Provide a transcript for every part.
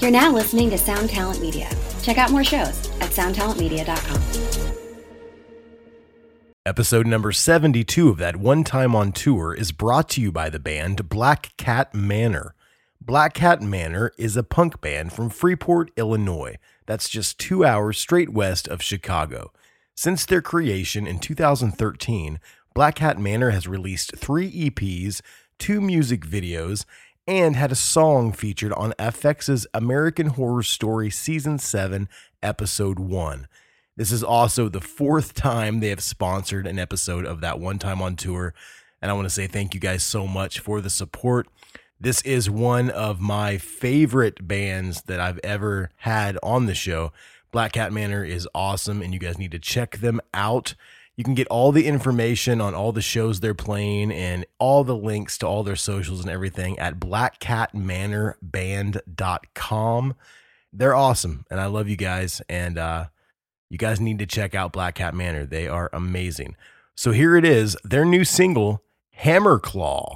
You're now listening to Sound Talent Media. Check out more shows at soundtalentmedia.com. Episode number 72 of That One Time on Tour is brought to you by the band Black Cat Manor. Black Cat Manor is a punk band from Freeport, Illinois. That's just 2 hours straight west of Chicago. Since their creation in 2013, Black Cat Manor has released 3 EPs, 2 music videos, and had a song featured on FX's American Horror Story Season 7, Episode 1. This is also the 4th time they have sponsored an episode of That One Time on Tour, and I want to say thank you guys so much for the support. This is one of my favorite bands that I've ever had on the show. Black Cat Manor is awesome, and you guys need to check them out. You can get all the information on all the shows they're playing and all the links to all their socials and everything at blackcatmanorband.com. They're awesome, and I love you guys, and you guys need to check out Black Cat Manor. They are amazing. So here it is, their new single, Hammerclaw.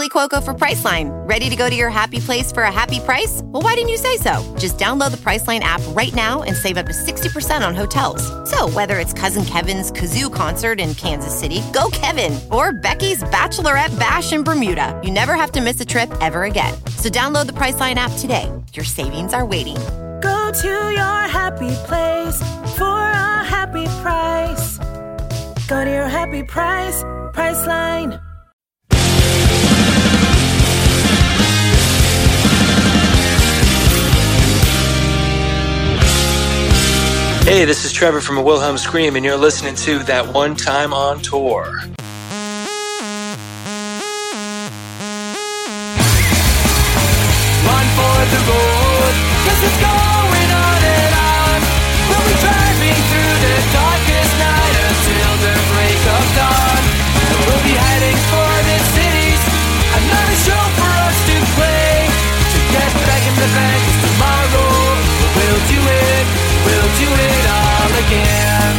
Cuoco for Priceline. Ready to go to your happy place for a happy price? Well, why didn't you say so? Just download the Priceline app right now and save up to 60% on hotels. So whether it's Cousin Kevin's Kazoo Concert in Kansas City, go Kevin, or Becky's Bachelorette Bash in Bermuda, you never have to miss a trip ever again. So download the Priceline app today. Your savings are waiting. Go to your happy place for a happy price. Go to your happy price, Priceline. Hey, this is Trevor from A Wilhelm Scream, and you're listening to That One Time on Tour. Run for the road, 'cause it's going on and on. We'll be driving through the darkest night until the break of dawn. We'll be heading for the cities, another show for us to play. To get back in the band, 'cause tomorrow we'll do it all again.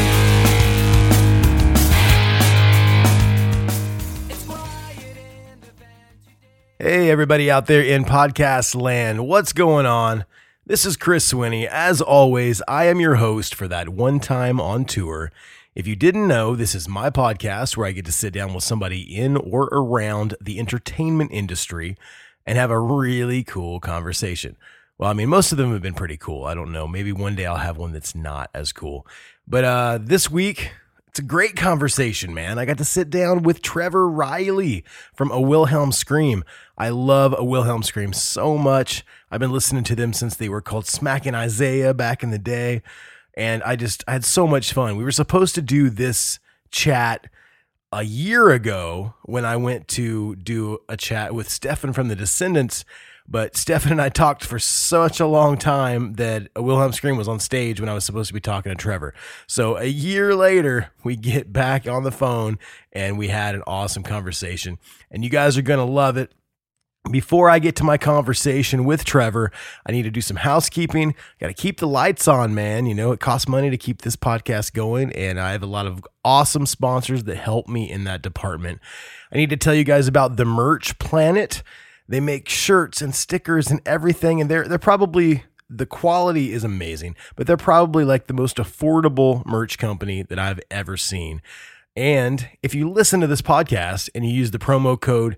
Hey, everybody out there in podcast land, what's going on? This is Chris Swinney. As always, I am your host for That One Time on Tour. If you didn't know, this is my podcast where I get to sit down with somebody in or around the entertainment industry and have a really cool conversation. Well, I mean, most of them have been pretty cool. I don't know. Maybe one day I'll have one that's not as cool. But this week, it's a great conversation, man. I got to sit down with Trevor Riley from A Wilhelm Scream. I love A Wilhelm Scream so much. I've been listening to them since they were called Smackin' Isaiah back in the day. And I had so much fun. We were supposed to do this chat a year ago when I went to do a chat with Stefan from The Descendants. But Stefan and I talked for such a long time that A Wilhelm Scream was on stage when I was supposed to be talking to Trevor. So a year later, we get back on the phone and we had an awesome conversation. And you guys are going to love it. Before I get to my conversation with Trevor, I need to do some housekeeping. Got to keep the lights on, man. You know, it costs money to keep this podcast going, and I have a lot of awesome sponsors that help me in that department. I need to tell you guys about the Merch Planet. They make shirts and stickers and everything, and they're probably, the quality is amazing, but they're probably like the most affordable merch company that I've ever seen. And if you listen to this podcast and you use the promo code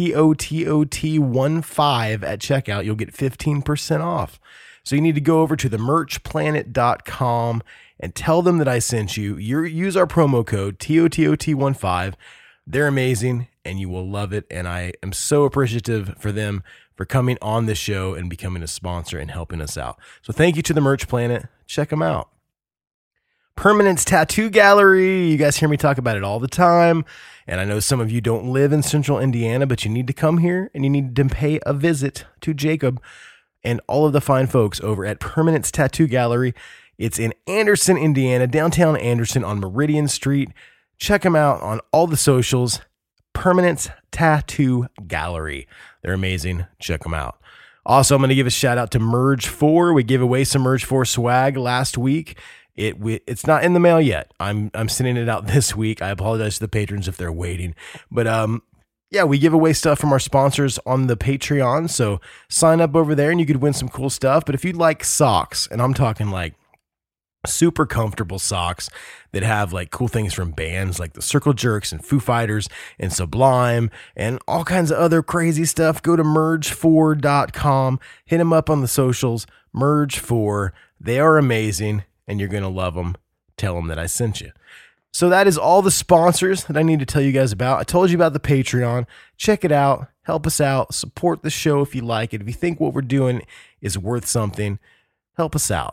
TOTOT15 at checkout, you'll get 15% off. So you need to go over to themerchplanet.com and tell them that I sent you. Use our promo code TOTOT15. They're amazing and you will love it. And I am so appreciative for them for coming on the show and becoming a sponsor and helping us out. So thank you to the Merch Planet. Check them out. Permanence Tattoo Gallery. You guys hear me talk about it all the time. And I know some of you don't live in Central Indiana, but you need to come here and you need to pay a visit to Jacob and all of the fine folks over at Permanence Tattoo Gallery. It's in Anderson, Indiana, downtown Anderson on Meridian Street. Check them out on all the socials. Permanence Tattoo Gallery. They're amazing. Check them out. Also, I'm going to give a shout out to Merge 4. We gave away some Merge 4 swag last week. It's not in the mail yet. I'm sending it out this week. I apologize to the patrons if they're waiting. But yeah, we give away stuff from our sponsors on the Patreon. So sign up over there and you could win some cool stuff. But if you'd like socks, and I'm talking like super comfortable socks that have like cool things from bands like the Circle Jerks and Foo Fighters and Sublime and all kinds of other crazy stuff, go to merge4.com, hit them up on the socials, Merge4. They are amazing and you're going to love them. Tell them that I sent you. So that is all the sponsors that I need to tell you guys about. I told you about the Patreon. Check it out. Help us out. Support the show if you like it. If you think what we're doing is worth something, help us out.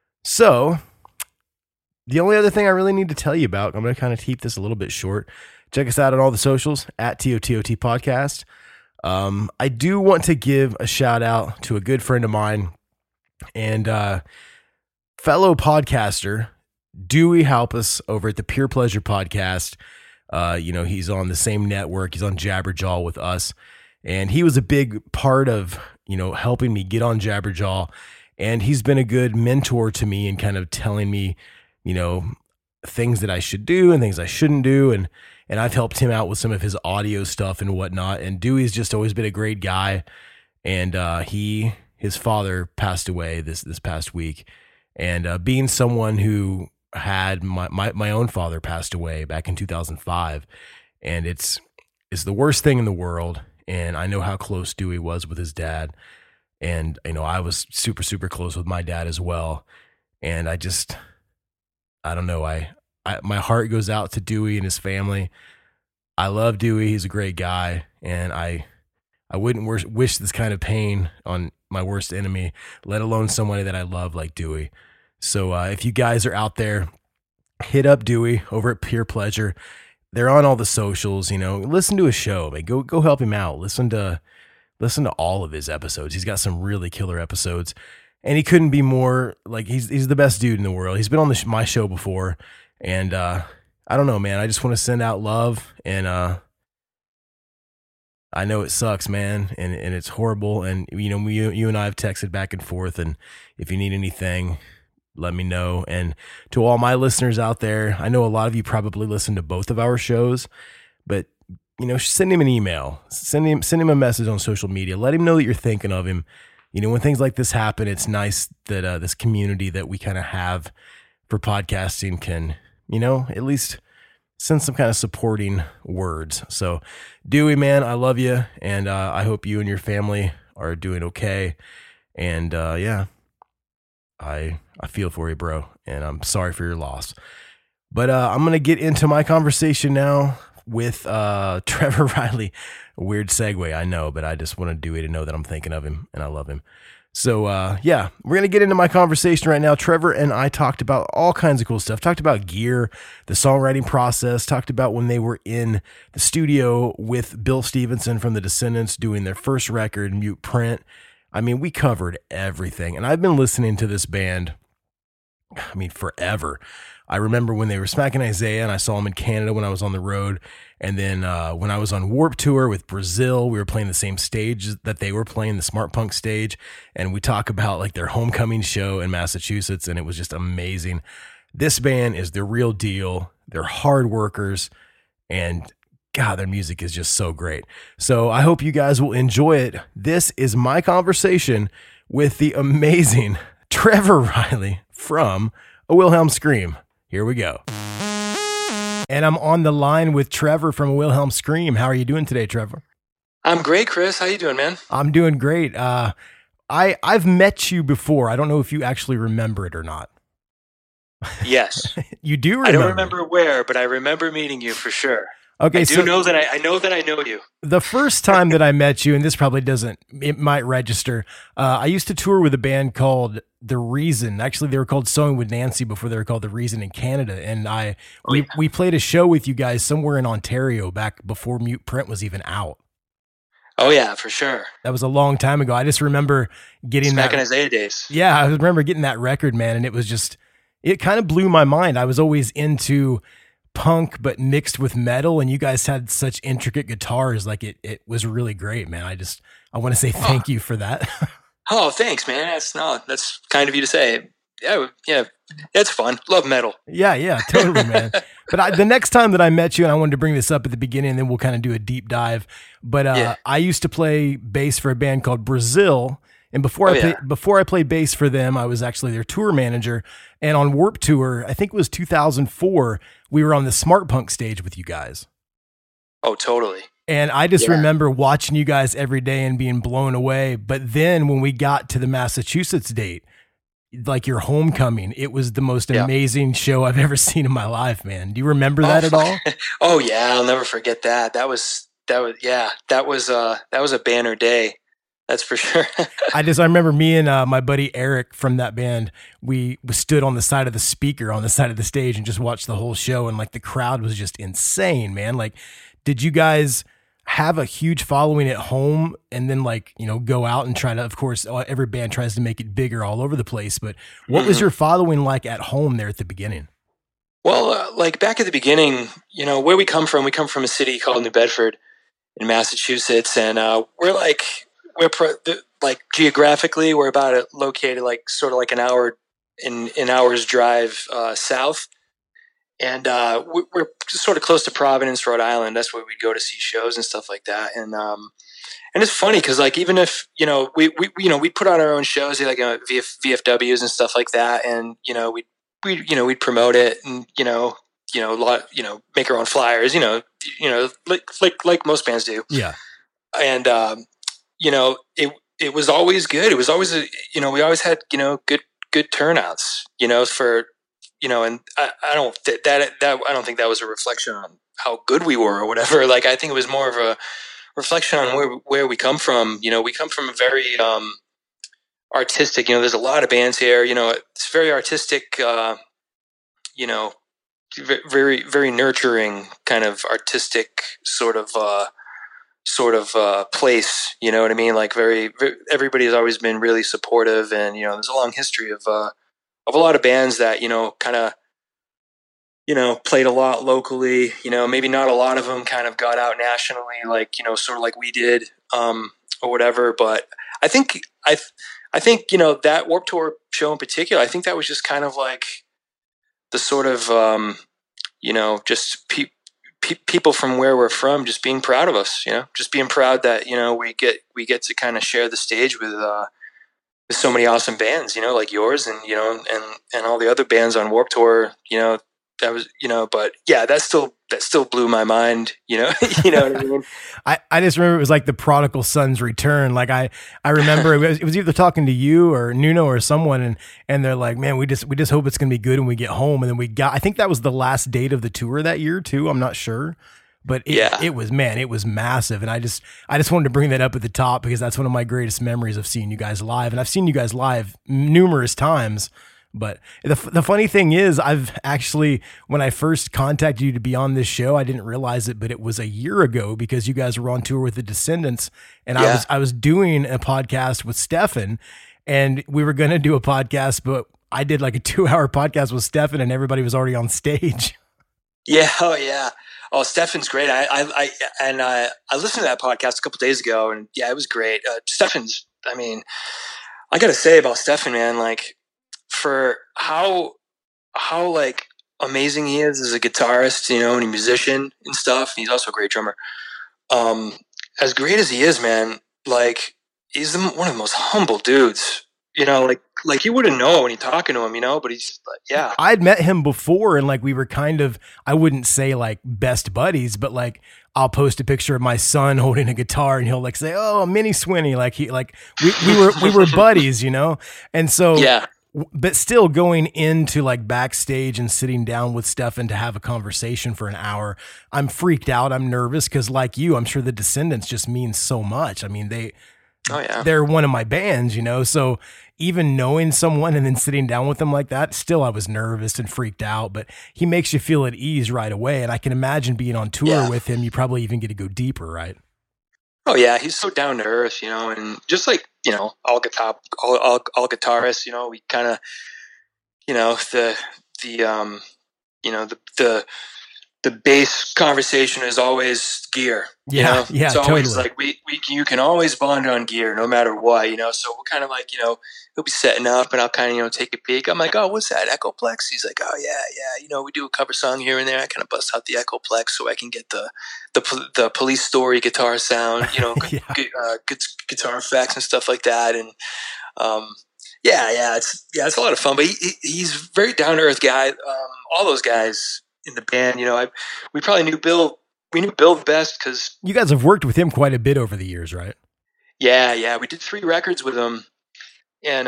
So the only other thing I really need to tell you about, I'm going to kind of keep this a little bit short. Check us out on all the socials at TOTOT Podcast. I do want to give a shout out to a good friend of mine and fellow podcaster, Dewey Halpus over at the Pure Pleasure Podcast. He's on the same network. He's on Jabberjaw with us. And he was a big part of, helping me get on Jabberjaw. And he's been a good mentor to me and kind of telling me, things that I should do and things I shouldn't do. And and I've helped him out with some of his audio stuff and whatnot. And Dewey's just always been a great guy. And his father passed away this past week. And being someone who had my own father passed away back in 2005, and it's the worst thing in the world. And I know how close Dewey was with his dad. And, I was super, super close with my dad as well. And I don't know. My heart goes out to Dewey and his family. I love Dewey. He's a great guy. And I wouldn't wish this kind of pain on my worst enemy, let alone somebody that I love like Dewey. So if you guys are out there, hit up Dewey over at Pure Pleasure. They're on all the socials, listen to his show, man. Go help him out. Listen to all of his episodes. He's got some really killer episodes, and he couldn't be more like, he's the best dude in the world. He's been on my show before, and I don't know, man. I just want to send out love, and I know it sucks, man, and it's horrible. And you and I have texted back and forth, and if you need anything, let me know. And to all my listeners out there, I know a lot of you probably listen to both of our shows, but send him an email, send him a message on social media. Let him know that you're thinking of him. When things like this happen, it's nice that this community that we kind of have for podcasting can, at least send some kind of supporting words. So Dewey, man, I love you. And I hope you and your family are doing okay. And yeah, I feel for you, bro. And I'm sorry for your loss. But I'm going to get into my conversation now with Trevor Riley. A weird segue, I know, but I just wanted Dewey to know that I'm thinking of him and I love him. So yeah, we're going to get into my conversation right now. Trevor and I talked about all kinds of cool stuff. Talked about gear, the songwriting process, talked about when they were in the studio with Bill Stevenson from the Descendants doing their first record, Mute Print. I mean, we covered everything. And I've been listening to this band, forever. I remember when they were smacking Isaiah, and I saw them in Canada when I was on the road. And then when I was on Warped Tour with Brazil, we were playing the same stage that they were playing, the Smart Punk stage. And we talk about like their homecoming show in Massachusetts, and it was just amazing. This band is the real deal. They're hard workers, and God, their music is just so great. So I hope you guys will enjoy it. This is my conversation with the amazing Trevor Riley from A Wilhelm Scream. Here we go. And I'm on the line with Trevor from A Wilhelm Scream. How are you doing today, Trevor? I'm great, Chris. How you doing, man? I'm doing great. I've met you before. I don't know if you actually remember it or not. Yes. You do remember. I don't remember where, but I remember meeting you for sure. Okay, I know that I know you. The first time that I met you, and this probably it might register. I used to tour with a band called The Reason. Actually, they were called Sewing with Nancy before they were called The Reason in Canada. And we played a show with you guys somewhere in Ontario back before Mute Print was even out. Oh yeah, for sure. That was a long time ago. I just remember getting back in Isaiah days. Yeah, I remember getting that record, man, and it kind of blew my mind. I was always into punk but mixed with metal, and you guys had such intricate guitars. Like it was really great, man. I want to say thank you for that. Oh, thanks, man. That's kind of you to say. Yeah, it's fun. Love metal. Yeah, totally, man. But the next time that I met you, and I wanted to bring this up at the beginning, and then we'll kind of do a deep dive. But I used to play bass for a band called Brazil. And before I played bass for them, I was actually their tour manager. And on Warped Tour, I think it was 2004, we were on the Smart Punk stage with you guys. Oh, totally. And I just remember watching you guys every day and being blown away. But then when we got to the Massachusetts date, like your homecoming, it was the most amazing show I've ever seen in my life, man. Do you remember that at all? Oh yeah, I'll never forget that. That was a banner day. That's for sure. I remember me and my buddy Eric from that band, we stood on the side of the speaker on the side of the stage and just watched the whole show. And like the crowd was just insane, man. Like, did you guys have a huge following at home and then go out and try to, of course, every band tries to make it bigger all over the place. But what was your following like at home there at the beginning? Well, back at the beginning, where we come from a city called New Bedford in Massachusetts. And we're geographically, we're about located sort of like an hour in hour's drive south. And we're sort of close to Providence, Rhode Island. That's where we'd go to see shows and stuff like that. And it's funny because like even if we put on our own shows like VFWs and stuff like that, and we'd promote it and a lot make our own flyers, like most bands do. Yeah. And it was always good. It was always we always had good turnouts, for. And I don't think that was a reflection on how good we were or whatever. Like, I think it was more of a reflection on where we come from. We come from a very artistic. There's a lot of bands here. It's very artistic. Very very nurturing kind of artistic sort of place. You know what I mean? Like very everybody has always been really supportive, and there's a long history of a lot of bands that kind of played a lot locally. Maybe not a lot of them kind of got out nationally, like sort of like we did or whatever. But I think that Warped Tour show in particular, I think that was just kind of like the sort of just people from where we're from just being proud of us. Just being proud that we get to kind of share the stage with so many awesome bands, like yours and all the other bands on Warped Tour, that was, but yeah, that still blew my mind, you know what I mean? I just remember it was like the prodigal son's return. Like I remember it was either talking to you or Nuno or someone and they're like, man, we just hope it's going to be good when we get home. And then I think that was the last date of the tour that year too. I'm not sure. But it was massive. And I just wanted to bring that up at the top because that's one of my greatest memories of seeing you guys live. And I've seen you guys live numerous times. But the funny thing is, I've actually, when I first contacted you to be on this show, I didn't realize it, but it was a year ago because you guys were on tour with the Descendants. And I was doing a podcast with Stefan, and we were going to do a podcast, but I did like a 2-hour podcast with Stefan and everybody was already on stage. Yeah. Oh yeah. Oh, Stefan's great. I listened to that podcast a couple of days ago, and yeah, it was great. Stefan's, I mean, I got to say about Stefan, man, like for how like amazing he is as a guitarist, and a musician and stuff. And he's also a great drummer. As great as he is, man, like he's one of the most humble dudes. Like you wouldn't know when you're talking to him, but he's just like, yeah. I'd met him before and like we were kind of, I wouldn't say like best buddies, but like I'll post a picture of my son holding a guitar and he'll like say, "Oh, Mini Swinny." Like we were buddies, And so, yeah. But still going into like backstage and sitting down with Stefan to have a conversation for an hour, I'm freaked out. I'm nervous because like you, I'm sure the Descendants just means so much. I mean, they're one of my bands, so even knowing someone and then sitting down with them like that, still I was nervous and freaked out, but he makes you feel at ease right away. And I can imagine being on tour with him, you probably even get to go deeper, right? Oh yeah. He's so down to earth, and just like, all guitarists, we kind of, the base conversation is always gear. Yeah, it's always like you can always bond on gear no matter what. So we're kind of like he'll be setting up and I'll kind of take a peek. I'm like, oh, what's that, Echoplex? He's like, oh yeah. We do a cover song here and there. I kind of bust out the Echoplex so I can get the Police Story guitar sound. Good guitar effects and stuff like that. And it's a lot of fun. But he's a very down to earth guy. All those guys in the band, we probably knew Bill. We knew Bill the best because you guys have worked with him quite a bit over the years, right? Yeah. We did 3 records with him, and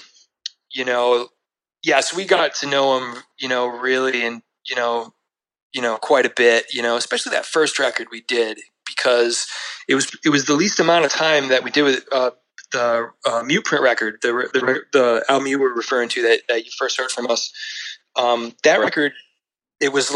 so we got to know him, really, and quite a bit, especially that first record we did because it was the least amount of time that we did with the Mute Print record, the album you were referring to that you first heard from us. That record. It was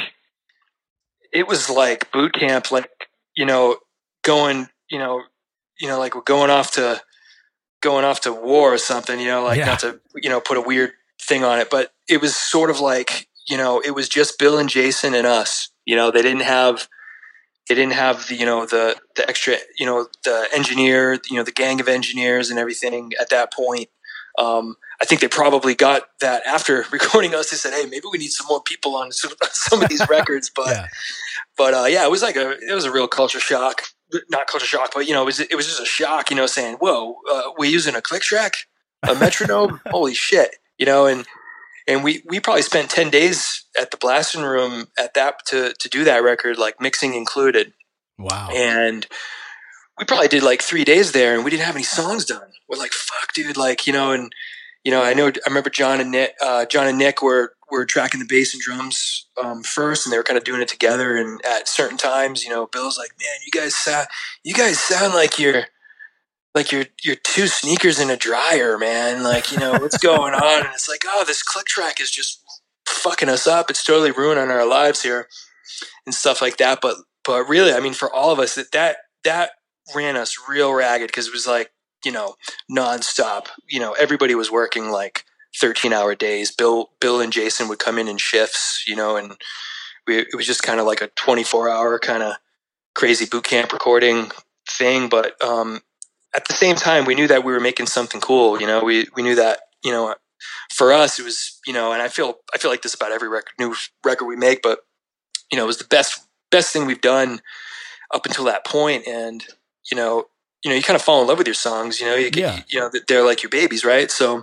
like boot camp, like, going, like we're going off to war or something, not to, put a weird thing on it, but it was sort of like, it was just Bill and Jason and us, they didn't have the extra, the engineer, the gang of engineers and everything at that point. I think they probably got that after recording us. They said, "Hey, maybe we need some more people on some of these records." But it was it was a real culture shock. Not culture shock, but it was just a shock. Saying, "Whoa, we're using a click track, a metronome, holy shit!" And we probably spent 10 days at the blasting room at that to do that record, like mixing included. Wow. And we probably did like 3 days there, and we didn't have any songs done. We're like, fuck, dude. Like, I remember John and Nick were tracking the bass and drums first, and they were kind of doing it together. And at certain times, Bill's like, man, you guys sound like you're two sneakers in a dryer, man. Like, what's going on? And it's like, oh, this click track is just fucking us up. It's totally ruining our lives here and stuff like that. But really, I mean, for all of us, that ran us real ragged, because it was like, nonstop. Everybody was working like 13-hour days. Bill and Jason would come in shifts, and it was just kind of like a 24-hour kind of crazy boot camp recording thing. But at the same time, we knew that we were making something cool. We knew that, for us, it was, and I feel like this about every new record we make, but, it was the best thing we've done up until that point. And, you kind of fall in love with your songs, they're like your babies. Right. So,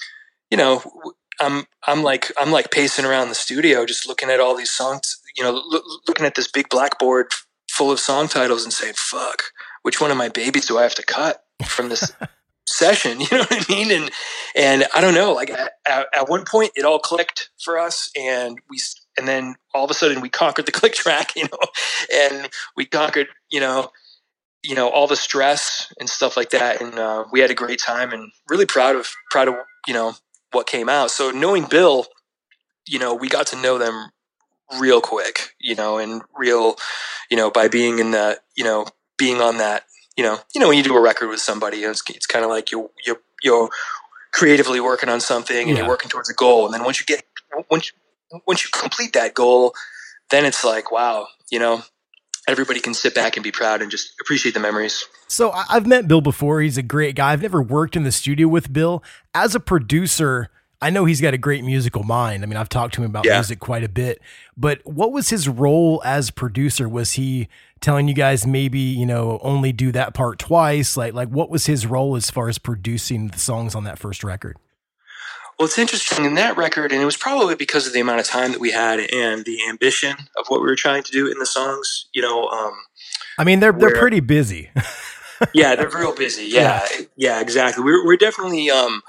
I'm like pacing around the studio, just looking at all these songs, looking at this big blackboard full of song titles and saying, fuck, which one of my babies do I have to cut from this session? You know what I mean? And I don't know, like at one point it all clicked for us, and then all of a sudden we conquered the click track, and we conquered, all the stress and stuff like that. And we had a great time, and really proud of, what came out. So knowing Bill, we got to know them real quick, and real, by being in the, being on that, when you do a record with somebody, it's kind of like you're creatively working on something, and you're working towards a goal. And then once you complete that goal, then it's like, wow, everybody can sit back and be proud and just appreciate the memories. So I've met Bill before. He's a great guy. I've never worked in the studio with Bill. As a producer, I know he's got a great musical mind. I mean, I've talked to him about music quite a bit, but what was his role as producer? Was he telling you guys maybe, only do that part twice? Like what was his role as far as producing the songs on that first record? Well, it's interesting in that record, and it was probably because of the amount of time that we had and the ambition of what we were trying to do in the songs. I mean, they're pretty busy. Yeah, they're real busy. Yeah, exactly. We're definitely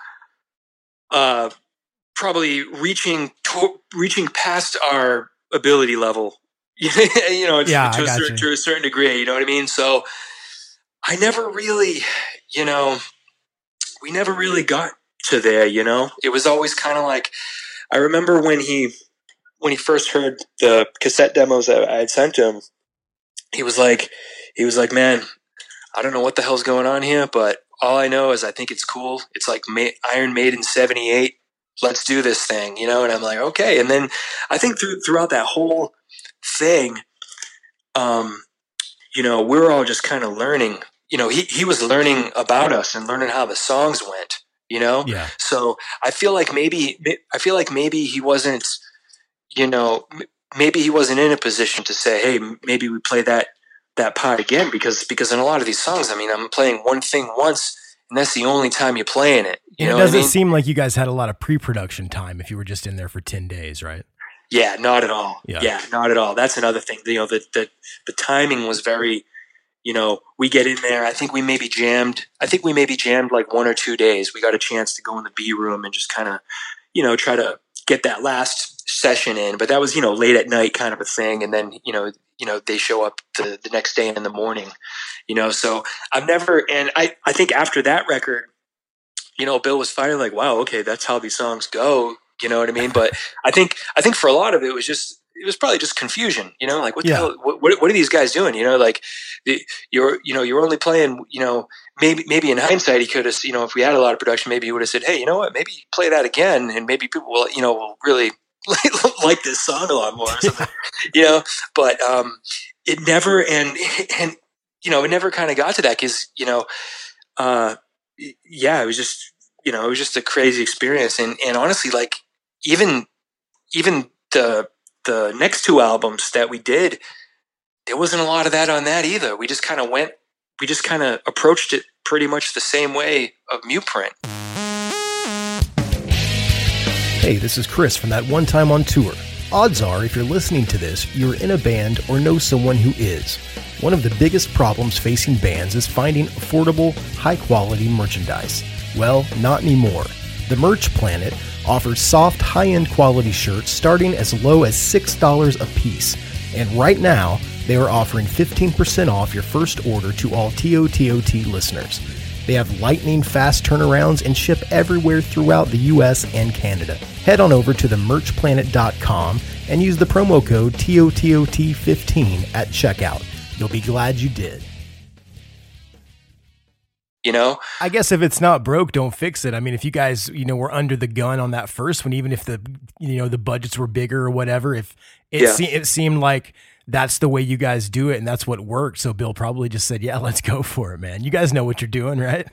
probably reaching past our ability level. To a certain degree. You know what I mean? So I never really, we never really got to there. It was always kind of like, I remember when he first heard the cassette demos that I had sent to him, he was like, man, I don't know what the hell's going on here, but all I know is I think it's cool. It's like Iron Maiden 78. Let's do this thing, And I'm like, okay. And then I think throughout that whole thing, we were all just kind of learning. He was learning about us and learning how the songs went. Yeah. So I feel like maybe he wasn't, maybe he wasn't in a position to say, hey, maybe we play that part again, because in a lot of these songs, I mean, I'm playing one thing once, and that's the only time you're playing it. It doesn't seem like you guys had a lot of pre-production time if you were just in there for 10 days, right? Yeah, not at all. Yeah, not at all. That's another thing. The timing was very, we get in there. I think we maybe jammed like 1 or 2 days. We got a chance to go in the B room and just kind of, try to get that last session in. But that was, late at night kind of a thing. And then, they show up the next day in the morning, so I've never, and I think after that record, Bill was finally like, wow, okay, that's how these songs go. You know what I mean? But I think for a lot of it was probably just confusion, like what the hell, what are these guys doing? Like you're only playing, maybe in hindsight, he could have, if we had a lot of production, maybe he would have said, hey, you know what, maybe play that again. And maybe people will, will really like this song a lot more or something, but, it never, and, it never kind of got to that. Cause, it was just, you know, it was just a crazy experience. And honestly, like even the next two albums that we did, there wasn't a lot of that on that either. We just kind of approached it pretty much the same way of Muteprint. Hey, this is Chris from That One Time on Tour. Odds are, if you're listening to this, you're in a band or know someone who is. One of the biggest problems facing bands is finding affordable, high-quality merchandise. Well, not anymore. The Merch Planet offers soft, high-end quality shirts starting as low as $6 a piece. And right now, they are offering 15% off your first order to all TOTOT listeners. They have lightning fast turnarounds and ship everywhere throughout the US and Canada. Head on over to themerchplanet.com and use the promo code TOTOT15 at checkout. You'll be glad you did. You know, I guess if it's not broke, don't fix it. I mean, if you guys, you know, were under the gun on that first one, even if the, you know, the budgets were bigger or whatever, if it seemed like that's the way you guys do it and that's what worked. So Bill probably just said, yeah, let's go for it, man. You guys know what you're doing, right?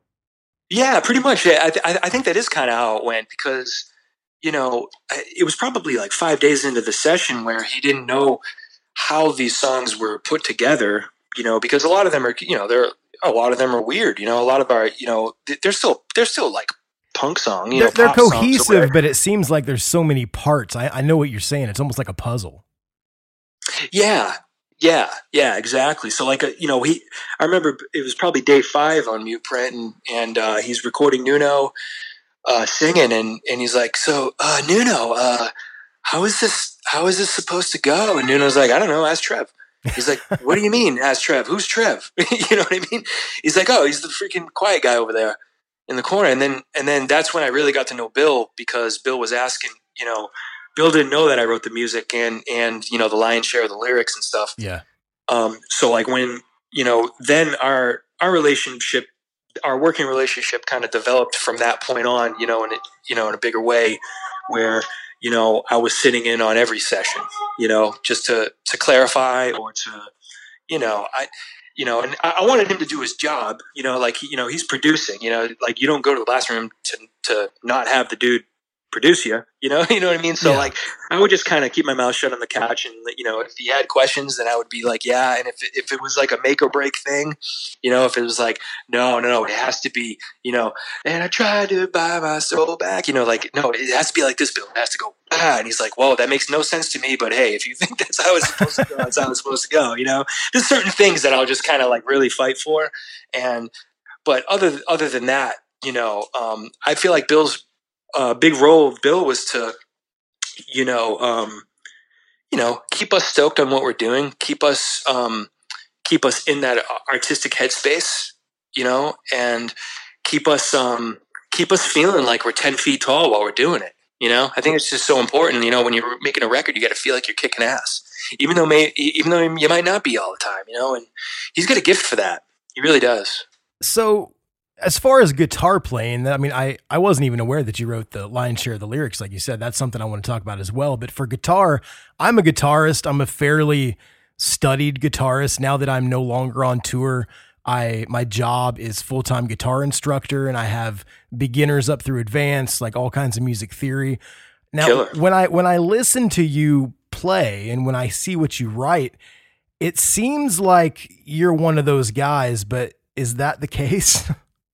Yeah, pretty much. Yeah, I think that is kind of how it went, because, you know, it was probably like 5 days into the session where he didn't know how these songs were put together, you know, because a lot of them are, you know, a lot of them are weird. You know, a lot of our, you know, they're still like punk song, you know, they're cohesive, but it seems like there's so many parts. I know what you're saying. It's almost like a puzzle. Yeah, exactly. So like, you know, I remember it was probably day 5 on Muteprint, and he's recording Nuno singing, and he's like, so Nuno, how is this supposed to go? And Nuno's like, I don't know, ask Trev. He's like, what do you mean, ask Trev? Who's Trev? You know what I mean? He's like, oh, he's the freaking quiet guy over there in the corner. And then that's when I really got to know Bill, because Bill was asking, you know, Bill didn't know that I wrote the music and you know, the lion's share of the lyrics and stuff. Yeah. So like when, you know, then our relationship, our working relationship kind of developed from that point on, you know, in a bigger way, where, you know, I was sitting in on every session, you know, just to clarify or to, you know, and I wanted him to do his job, you know, like, you know, he's producing, you know, like you don't go to the blast room to not have the dude produce you, you know what I mean? So like, I would just kind of keep my mouth shut on the couch, and, you know, if he had questions, then I would be like, yeah. And if it was like a make or break thing, you know, if it was like, no, it has to be, you know, and I tried to buy my soul back, you know, like, no, it has to be like this, Bill. It has to go, and he's like, whoa, that makes no sense to me, but hey, if you think that's how it's supposed to go, that's how it's supposed to go, you know? There's certain things that I'll just kind of like really fight for. But other than that, you know, I feel like Bill's big role of Bill was to, you know, keep us stoked on what we're doing, keep us in that artistic headspace, you know, and keep us feeling like we're 10 feet tall while we're doing it. You know, I think it's just so important. You know, when you're making a record, you got to feel like you're kicking ass, even though you might not be all the time. You know, and he's got a gift for that. He really does. So, as far as guitar playing, I mean, I wasn't even aware that you wrote the lion's share of the lyrics. Like you said, that's something I want to talk about as well. But for guitar, I'm a guitarist. I'm a fairly studied guitarist. Now that I'm no longer on tour, my job is full-time guitar instructor, and I have beginners up through advanced, like all kinds of music theory. Now, Killer. when I listen to you play and when I see what you write, it seems like you're one of those guys, but is that the case?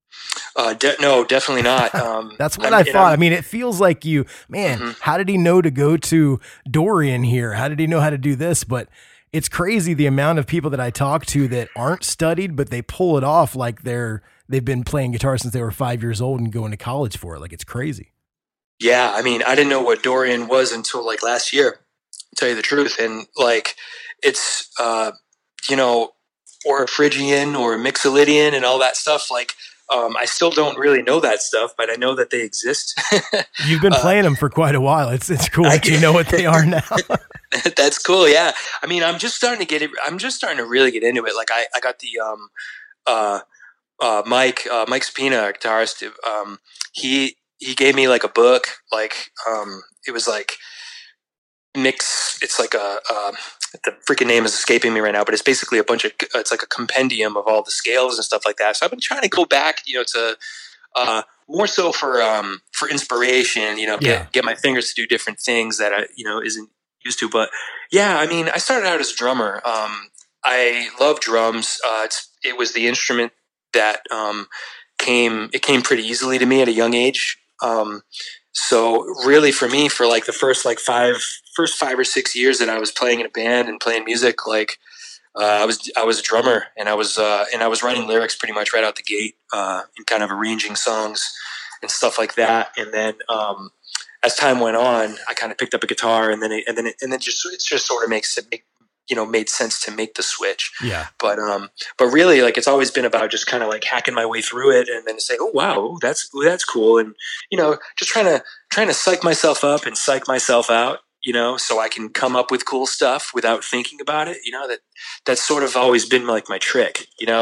No, definitely not. That's what I thought. I mean, it feels like you, man, Mm-hmm. How did he know to go to Dorian here? How did he know how to do this? But it's crazy the amount of people that I talk to that aren't studied, but they pull it off like they've been playing guitar since they were 5 years old and going to college for it. Like, it's crazy. Yeah, I mean, I didn't know what Dorian was until like last year, to tell you the truth. And like, it's, you know, or a Phrygian or a Mixolydian and all that stuff. Like, I still don't really know that stuff, but I know that they exist. You've been playing them for quite a while. It's cool that you know what they are now. That's cool. Yeah. I mean, I'm just starting to really get into it. Like I got the, Mike Spina, our guitarist. He gave me like a book, like, it was like it's like the freaking name is escaping me right now, but it's basically it's like a compendium of all the scales and stuff like that. So I've been trying to go back, you know, to more so for inspiration, get my fingers to do different things that I, isn't used to. But yeah, I mean, I started out as a drummer. I love drums. It was the instrument that came pretty easily to me at a young age. So really for me, for like the first 5 or 6 years that I was playing in a band and playing music, like I was a drummer, and I was writing lyrics pretty much right out the gate, and kind of arranging songs and stuff like that. And then as time went on, I kind of picked up a guitar, and then it just sort of made sense to make the switch. Yeah. But really, like, it's always been about just kind of like hacking my way through it, and then say, oh wow, that's cool, and just trying to psych myself up and psych myself out, so I can come up with cool stuff without thinking about it. That's sort of always been like my trick.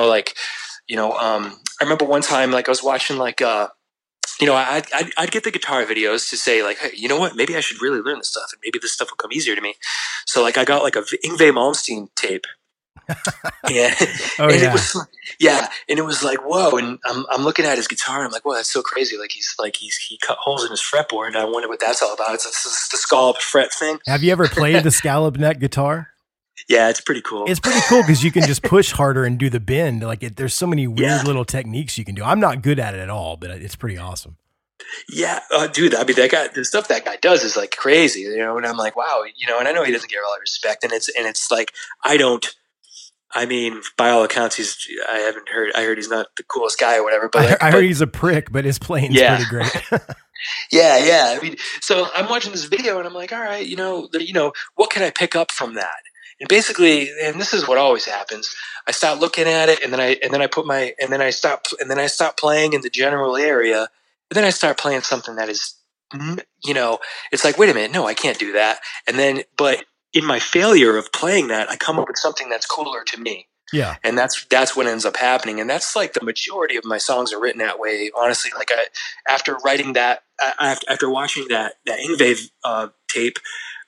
I remember one time, like, I was watching like I'd get the guitar videos to say, like, hey, you know what? Maybe I should really learn this stuff, and maybe this stuff will come easier to me. So, like, I got like a Yngwie Malmsteen tape. Yeah. Oh, and yeah. And it was like, whoa. And I'm looking at his guitar. I'm like, whoa, that's so crazy. Like, he cut holes in his fretboard, and I wonder what that's all about. It's the scallop fret thing. Have you ever played the scallop neck guitar? Yeah, it's pretty cool. It's pretty cool because you can just push harder and do the bend. Like, there's so many weird little techniques you can do. I'm not good at it at all, but it's pretty awesome. Yeah, dude. I mean, the stuff that guy does is like crazy, And I'm like, wow, and I know he doesn't get a lot of respect, and it's like, I mean, by all accounts, I heard he's not the coolest guy or whatever. But I heard he's a prick, but his playing's pretty great. Yeah. I mean, so I'm watching this video, and I'm like, all right, what can I pick up from that? And basically, and this is what always happens, I start looking at it, and then I stop playing in the general area, and then I start playing something that is, it's like, wait a minute, no, I can't do that. And then, but in my failure of playing that, I come up with something that's cooler to me. Yeah. And that's what ends up happening. And that's like the majority of my songs are written that way. Honestly, like after writing that, after watching that Yngwie tape,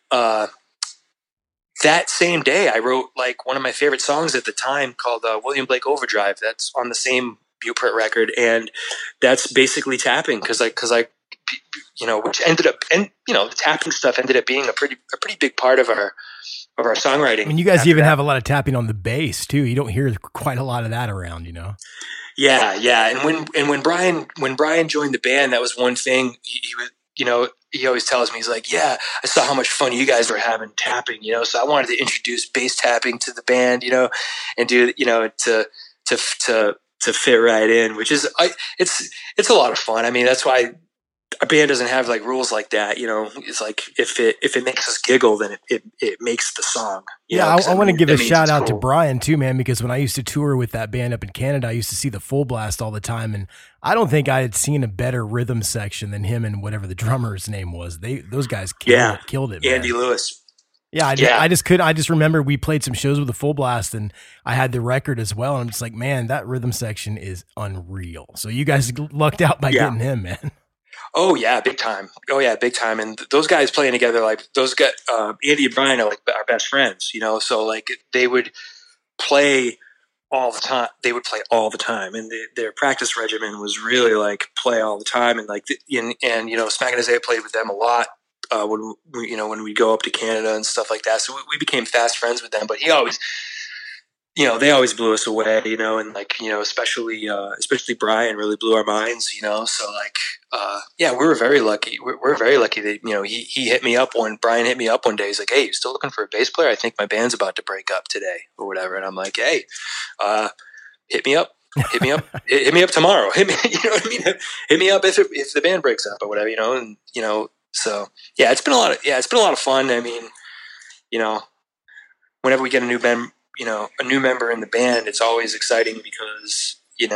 that same day, I wrote like one of my favorite songs at the time called William Blake Overdrive. That's on the same Blueprint record, and that's basically tapping because I which ended up, and the tapping stuff ended up being a pretty big part of our songwriting. I mean, you guys even have a lot of tapping on the bass too. You don't hear quite a lot of that around, Yeah. And when Brian joined the band, that was one thing he was. He always tells me, he's like, yeah, I saw how much fun you guys were having tapping, so I wanted to introduce bass tapping to the band, and do, to fit right in, which is, it's a lot of fun. I mean, that's why a band doesn't have like rules like that. It's like, if it makes us giggle, then it makes the song. I want to give a shout out to Brian too, man, because when I used to tour with that band up in Canada, I used to see the Full Blast all the time. And I don't think I had seen a better rhythm section than him and whatever the drummer's name was. Those guys killed it. Man. Andy Lewis. Yeah, I just remember we played some shows with the Full Blast, and I had the record as well. And I'm just like, man, that rhythm section is unreal. So you guys lucked out by getting him, man. Oh yeah, big time. And those guys playing together, like those guys, Andy and Brian are like our best friends, So like they would play all the time. And their practice regimen was really like play all the time. And like, Smack and Isaiah played with them a lot when we go up to Canada and stuff like that. So we became fast friends with them. But he always, they always blew us away, and like, especially Brian really blew our minds, So like, we were very lucky. We're very lucky that, he hit me up Brian hit me up one day. He's like, hey, you still looking for a bass player? I think my band's about to break up today or whatever. And I'm like, hey, hit me up. Hit me up tomorrow. Hit me, you know what I mean? Hit me up if the band breaks up or whatever, and, so yeah, it's been a lot of fun. I mean, whenever we get a new member in the band, it's always exciting because,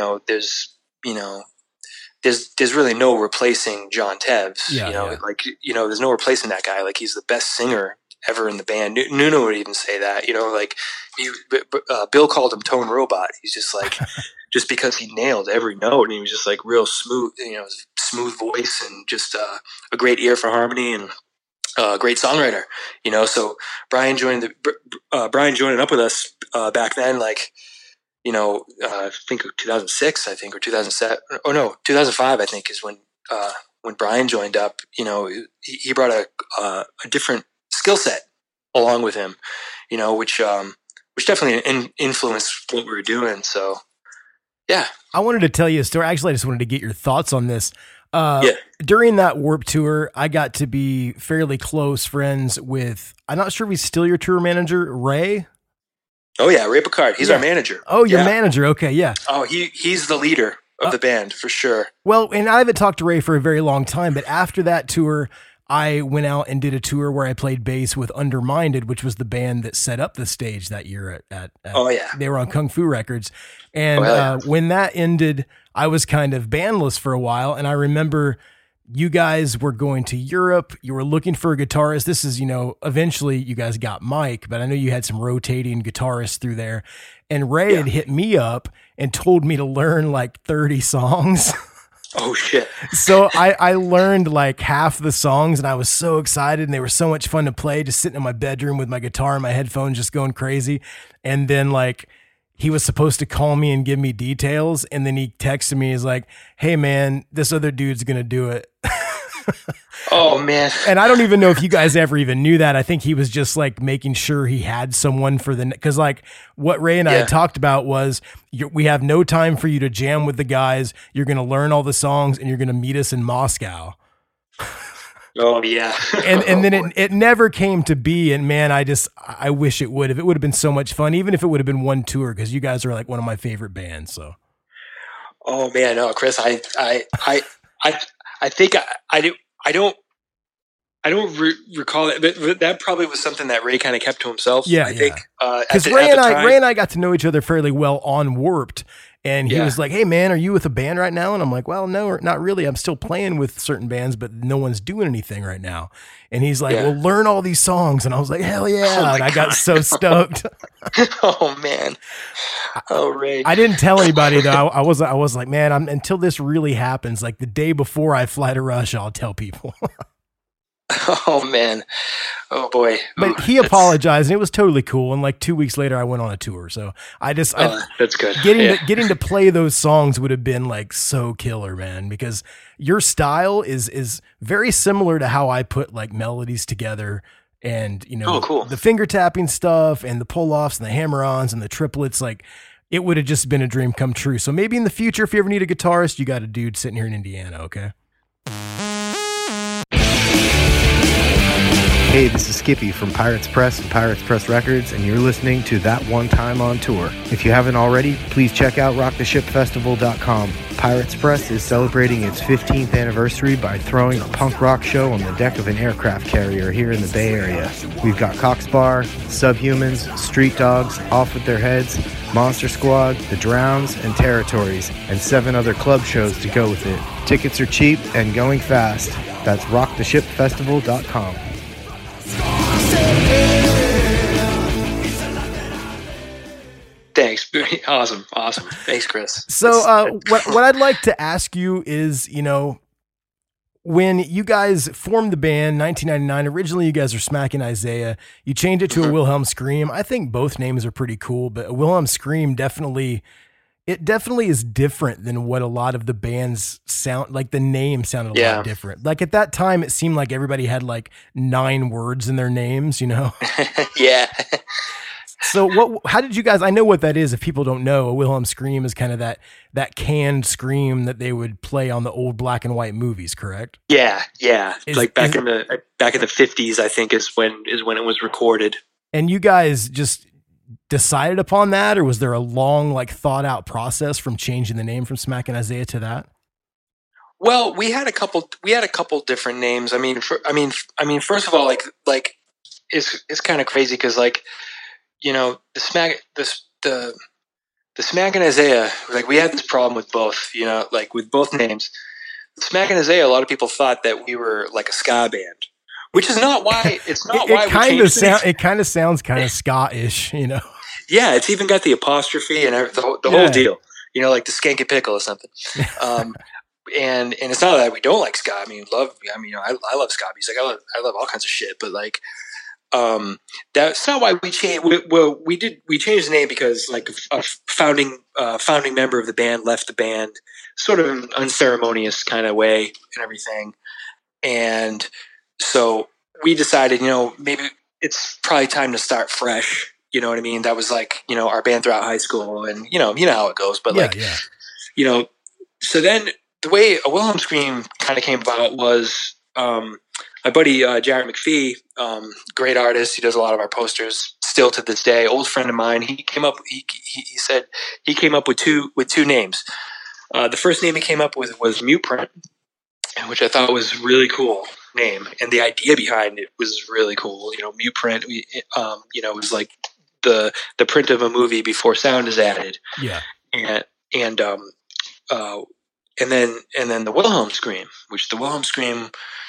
there's really no replacing John Teves. There's no replacing that guy. Like, he's the best singer ever in the band. Nuno would even say that, like Bill called him Tone Robot. He's just like, just because he nailed every note, and he was just like real smooth, smooth voice, and just a great ear for harmony, and a great songwriter, So Brian joining up with us back then, like, I think 2006, I think, or 2007. Oh no, 2005, I think, is when Brian joined up. He brought a different skill set along with him, which definitely influenced what we were doing. So, yeah. I wanted to tell you a story. Actually, I just wanted to get your thoughts on this. During that Warped Tour, I got to be fairly close friends with, I'm not sure if he's still your tour manager, Ray. Oh yeah, Ray Picard. He's our manager. Oh, your manager. Okay, yeah. Oh, he's the leader of the band for sure. Well, and I haven't talked to Ray for a very long time, but after that tour, I went out and did a tour where I played bass with Underminded, which was the band that set up the stage that year at they were on Kung Fu Records. And when that ended, I was kind of bandless for a while. And I remember you guys were going to Europe. You were looking for a guitarist. This is, eventually you guys got Mike, but I know you had some rotating guitarists through there. And Ray had hit me up and told me to learn like 30 songs. Oh shit. So I learned like half the songs and I was so excited and they were so much fun to play, just sitting in my bedroom with my guitar and my headphones just going crazy. And then like he was supposed to call me and give me details. And then he texted me, he's like, hey man, this other dude's going to do it. Oh man. And I don't even know if you guys ever even knew that. I think he was just like making sure he had someone for cause like what Ray and I had talked about was we have no time for you to jam with the guys. You're going to learn all the songs and you're going to meet us in Moscow. Oh yeah. and then it never came to be. And man, I wish it would have been so much fun, even if it would have been one tour. Cause you guys are like one of my favorite bands. So. Oh man, no, Chris, I think I don't recall it, but that probably was something that Ray kind of kept to himself. Yeah, I think. Because Ray and I got to know each other fairly well on Warped, and he was like, "Hey man, are you with a band right now?" And I'm like, "Well, no, not really. I'm still playing with certain bands, but no one's doing anything right now." And he's like, "Well, learn all these songs," and I was like, "Hell yeah!" Oh and I got so stoked. Oh man, oh Ray. I didn't tell anybody though. I was like, man, until this really happens, like the day before I fly to Russia, I'll tell people. Oh man, oh boy. But he apologized, and it was totally cool. And like 2 weeks later, I went on a tour. So that's good. Getting to play those songs would have been like so killer, man. Because your style is very similar to how I put like melodies together, and cool. The finger tapping stuff, and the pull offs, and the hammer-ons, and the triplets. Like it would have just been a dream come true. So maybe in the future, if you ever need a guitarist, you got a dude sitting here in Indiana. Okay. Hey, this is Skippy from Pirates Press and Pirates Press Records, and you're listening to That One Time on Tour. If you haven't already, please check out rocktheshipfestival.com. Pirates Press is celebrating its 15th anniversary by throwing a punk rock show on the deck of an aircraft carrier here in the Bay Area. We've got Cox Bar, Subhumans, Street Dogs, Off With Their Heads, Monster Squad, The Drowns, and Territories, and 7 other club shows to go with it. Tickets are cheap and going fast. That's rocktheshipfestival.com. Thanks. Awesome. Thanks, Chris. So what I'd like to ask you is, when you guys formed the band 1999, originally you guys were Smackin' Isaiah. You changed it to a Wilhelm Scream. I think both names are pretty cool, but a Wilhelm Scream definitely is different than what a lot of the bands sound like. The name sounded a lot different. Like at that time, it seemed like everybody had like 9 words in their names, Yeah. So how did you guys, I know what that is. If people don't know, a Wilhelm Scream is kind of that canned scream that they would play on the old black and white movies, correct? Yeah. Like back in the 50s, I think is when it was recorded. And you guys just decided upon that, or was there a long, like thought out process from changing the name from Smackin' Isaiah to that? Well, we had a couple different names. I mean, first of all, like it's kind of crazy because the Smackin' Isaiah, like we had this problem with both, like with both names. Smackin' Isaiah, a lot of people thought that we were like a ska band, which is not why. It's not why we changed it. It kind of sounds kind of ska-ish, Yeah, it's even got the apostrophe and the whole deal. Like the Skanky Pickle or something. And it's not that we don't like ska. I love ska music. I love all kinds of shit. But like, that's not why we changed. We changed the name because like a founding member of the band left the band, sort of an unceremonious kind of way and everything. And so we decided, maybe it's probably time to start fresh. You know what I mean? That was like, our band throughout high school, and you know how it goes. But so then the way a Wilhelm Scream kind of came about was my buddy Jared McPhee, great artist. He does a lot of our posters still to this day. Old friend of mine. He came up. He said he came up with two names. The first name he came up with was Mute Print, which I thought was really cool name, and the idea behind it was really cool. Mute Print. It was like the print of a movie before sound is added. Yeah, and then the Wilhelm Scream, which the Wilhelm Scream,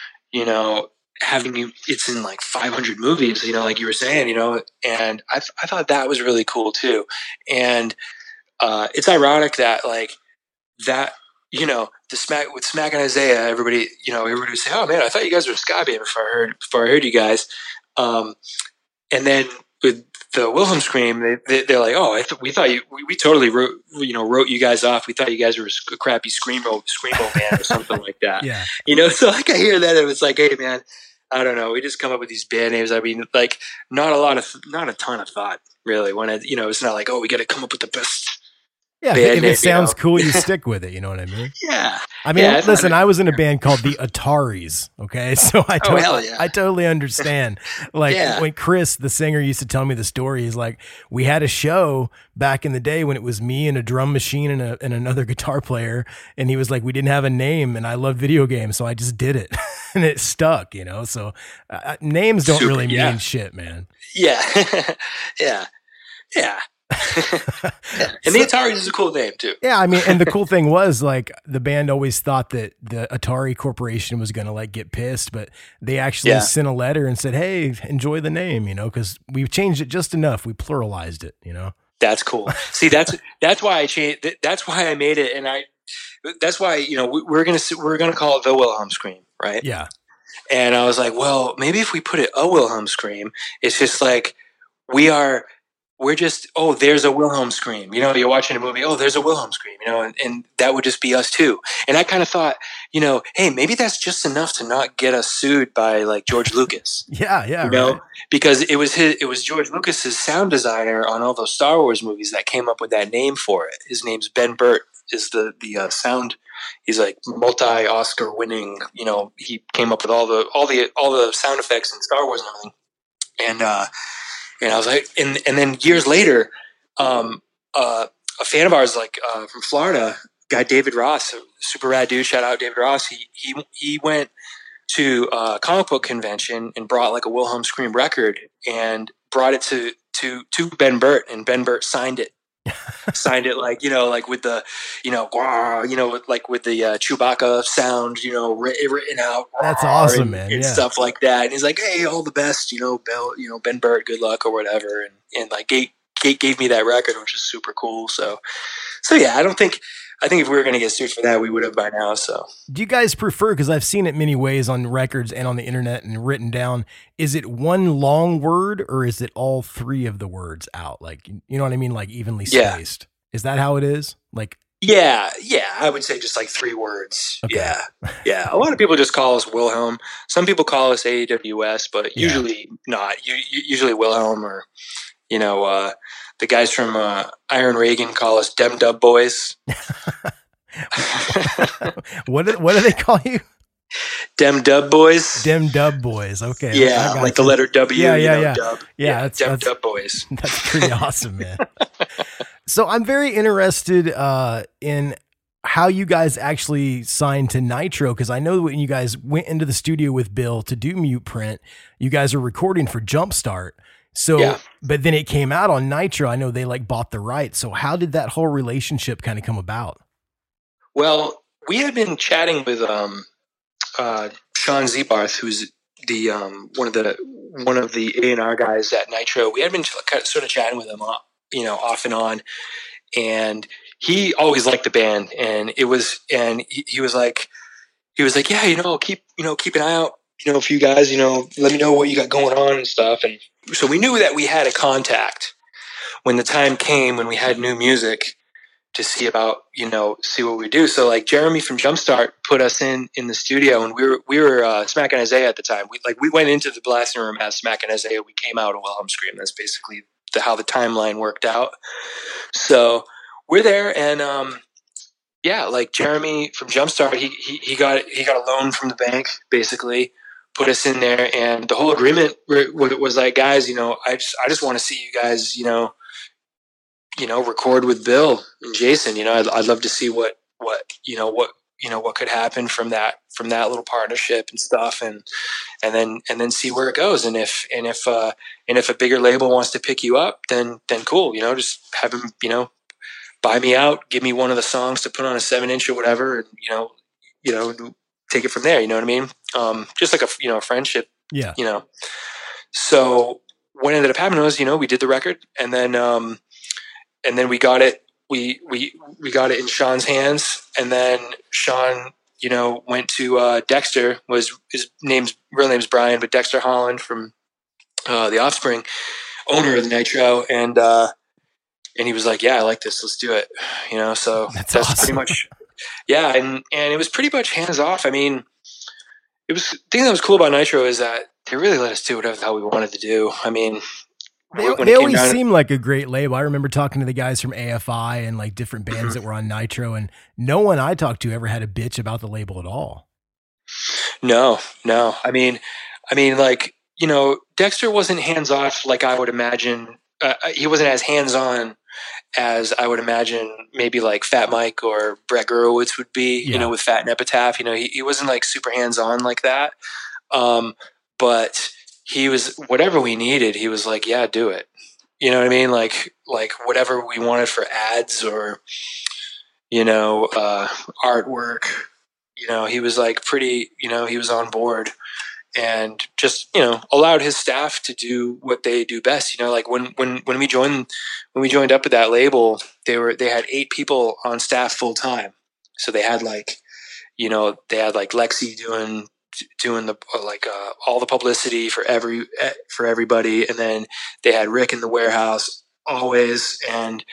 it's in like 500 movies, like you were saying, and I thought that was really cool too. And it's ironic that like that, the Smack and Isaiah, everybody would say, oh man, I thought you guys were a ska band before I heard you guys. And then with the Wilhelm Scream, they're like, oh, we thought we totally wrote you guys off. We thought you guys were a crappy screamo band or something like that. Yeah. So like I hear that and it's like, hey man, I don't know. We just come up with these band names. I mean, like not a ton of thought really when it's not like, oh, we got to come up with the best. Yeah, if it sounds cool, you stick with it. You know what I mean? Yeah. I mean, listen, I was in a band called the Ataris. Okay, so I totally understand. Like when Chris, the singer, used to tell me the story, he's like, we had a show back in the day when it was me and a drum machine and another guitar player, and he was like, we didn't have a name, and I love video games, so I just did it, and it stuck. So names don't really mean shit, man. Yeah, yeah. And the Ataris is a cool name too. Yeah, I mean, and the cool thing was like the band always thought that the Atari Corporation was going to like get pissed, but they actually sent a letter and said, "Hey, enjoy the name," because we've changed it just enough. We pluralized it, That's cool. See, that's why I changed. That's why I made it, and that's why we're gonna call it the Wilhelm Scream, right? Yeah. And I was like, well, maybe if we put it a Wilhelm Scream, it's just like we're just, oh, there's a Wilhelm Scream. You're watching a movie, oh, there's a Wilhelm Scream, and that would just be us too. And I kind of thought, hey, maybe that's just enough to not get us sued by like George Lucas. Yeah. Right. Because it was George Lucas's sound designer on all those Star Wars movies that came up with that name for it. His name's Ben Burt, is the sound. He's like multi-Oscar winning, he came up with all the sound effects in Star Wars and everything. And I was like, and then years later, a fan of ours, like from Florida, guy David Ross, a super rad dude. Shout out David Ross. He went to a comic book convention and brought like a Wilhelm Scream record and brought it to Ben Burt, and Ben Burt signed it. Signed it like with the like with the Chewbacca sound written out. That's awesome, man. And stuff like that. And he's like, hey, all the best, Ben Burt, good luck or whatever. And like gave me that record, which is super cool. So yeah, I think if we were going to get sued for that, we would have by now. So do you guys prefer, because I've seen it many ways on records and on the internet and written down, is it one long word or is it all three of the words out? Like, you know what I mean? Like evenly spaced. Is that how it is? Like, yeah. I would say just like 3 words. Okay. Yeah. A lot of people just call us Wilhelm. Some people call us AWS, but usually not. Usually Wilhelm or, the guys from Iron Reagan call us Dem Dub Boys. What do they call you? Dem Dub Boys. Dem Dub Boys. Okay. Yeah, like the letter W. Yeah. Dub. Yeah, Dem Dub Boys. That's pretty awesome, man. So I'm very interested in how you guys actually signed to Nitro, because I know when you guys went into the studio with Bill to do Mute Print, you guys are recording for Jumpstart. So, but then it came out on Nitro. I know they like bought the rights. So how did that whole relationship kind of come about? Well, we had been chatting with Sean Zebarth, who's the one of the A&R guys at Nitro. We had been sort of chatting with him, off and on, and he always liked the band, and he was like, yeah, keep an eye out, a few guys, let me know what you got going on and stuff. And so we knew that we had a contact when the time came when we had new music to see about, see what we do. So like Jeremy from Jumpstart put us in the studio, and we were Smack and Isaiah at the time. We went into the blasting room as Smack and Isaiah. We came out of Wilhelm Scream. That's basically how the timeline worked out. So we're there, and like Jeremy from Jumpstart, he got a loan from the bank, basically put us in there, and the whole agreement was like, guys, I just want to see you guys, record with Bill and Jason. I'd love to see what could happen from that little partnership and stuff, and then see where it goes. And if a bigger label wants to pick you up, then cool. Just have them, buy me out, give me one of the songs to put on a 7-inch or whatever, and take it from there. You know what I mean? Just like a friendship. Yeah. So what ended up happening was, we did the record, and then we got it. We got it in Sean's hands, and then Sean, went to Dexter. His real name's Brian, but Dexter Holland from The Offspring, owner of the Nitro, and he was like, "Yeah, I like this. Let's do it." So that's awesome. Pretty much, yeah. And it was pretty much hands off. I mean, the thing that was cool about Nitro is that they really let us do whatever the hell we wanted to do. I mean, they always seem like a great label. I remember talking to the guys from AFI and like different bands that were on Nitro, and no one I talked to ever had a bitch about the label at all. No. I mean, like, Dexter wasn't hands off like I would imagine. He wasn't as hands on as I would imagine maybe like Fat Mike or Brett Gurewitz would be, with Fat and Epitaph. He wasn't like super hands on like that. But he was, whatever we needed, he was like, yeah, do it. You know what I mean? Like whatever we wanted for ads or, artwork, he was like pretty, he was on board, and just, allowed his staff to do what they do best. Like when we joined up with that label, they had 8 people on staff full time. So they had like Lexi doing the all the publicity for everybody, and then they had Rick in the warehouse always, and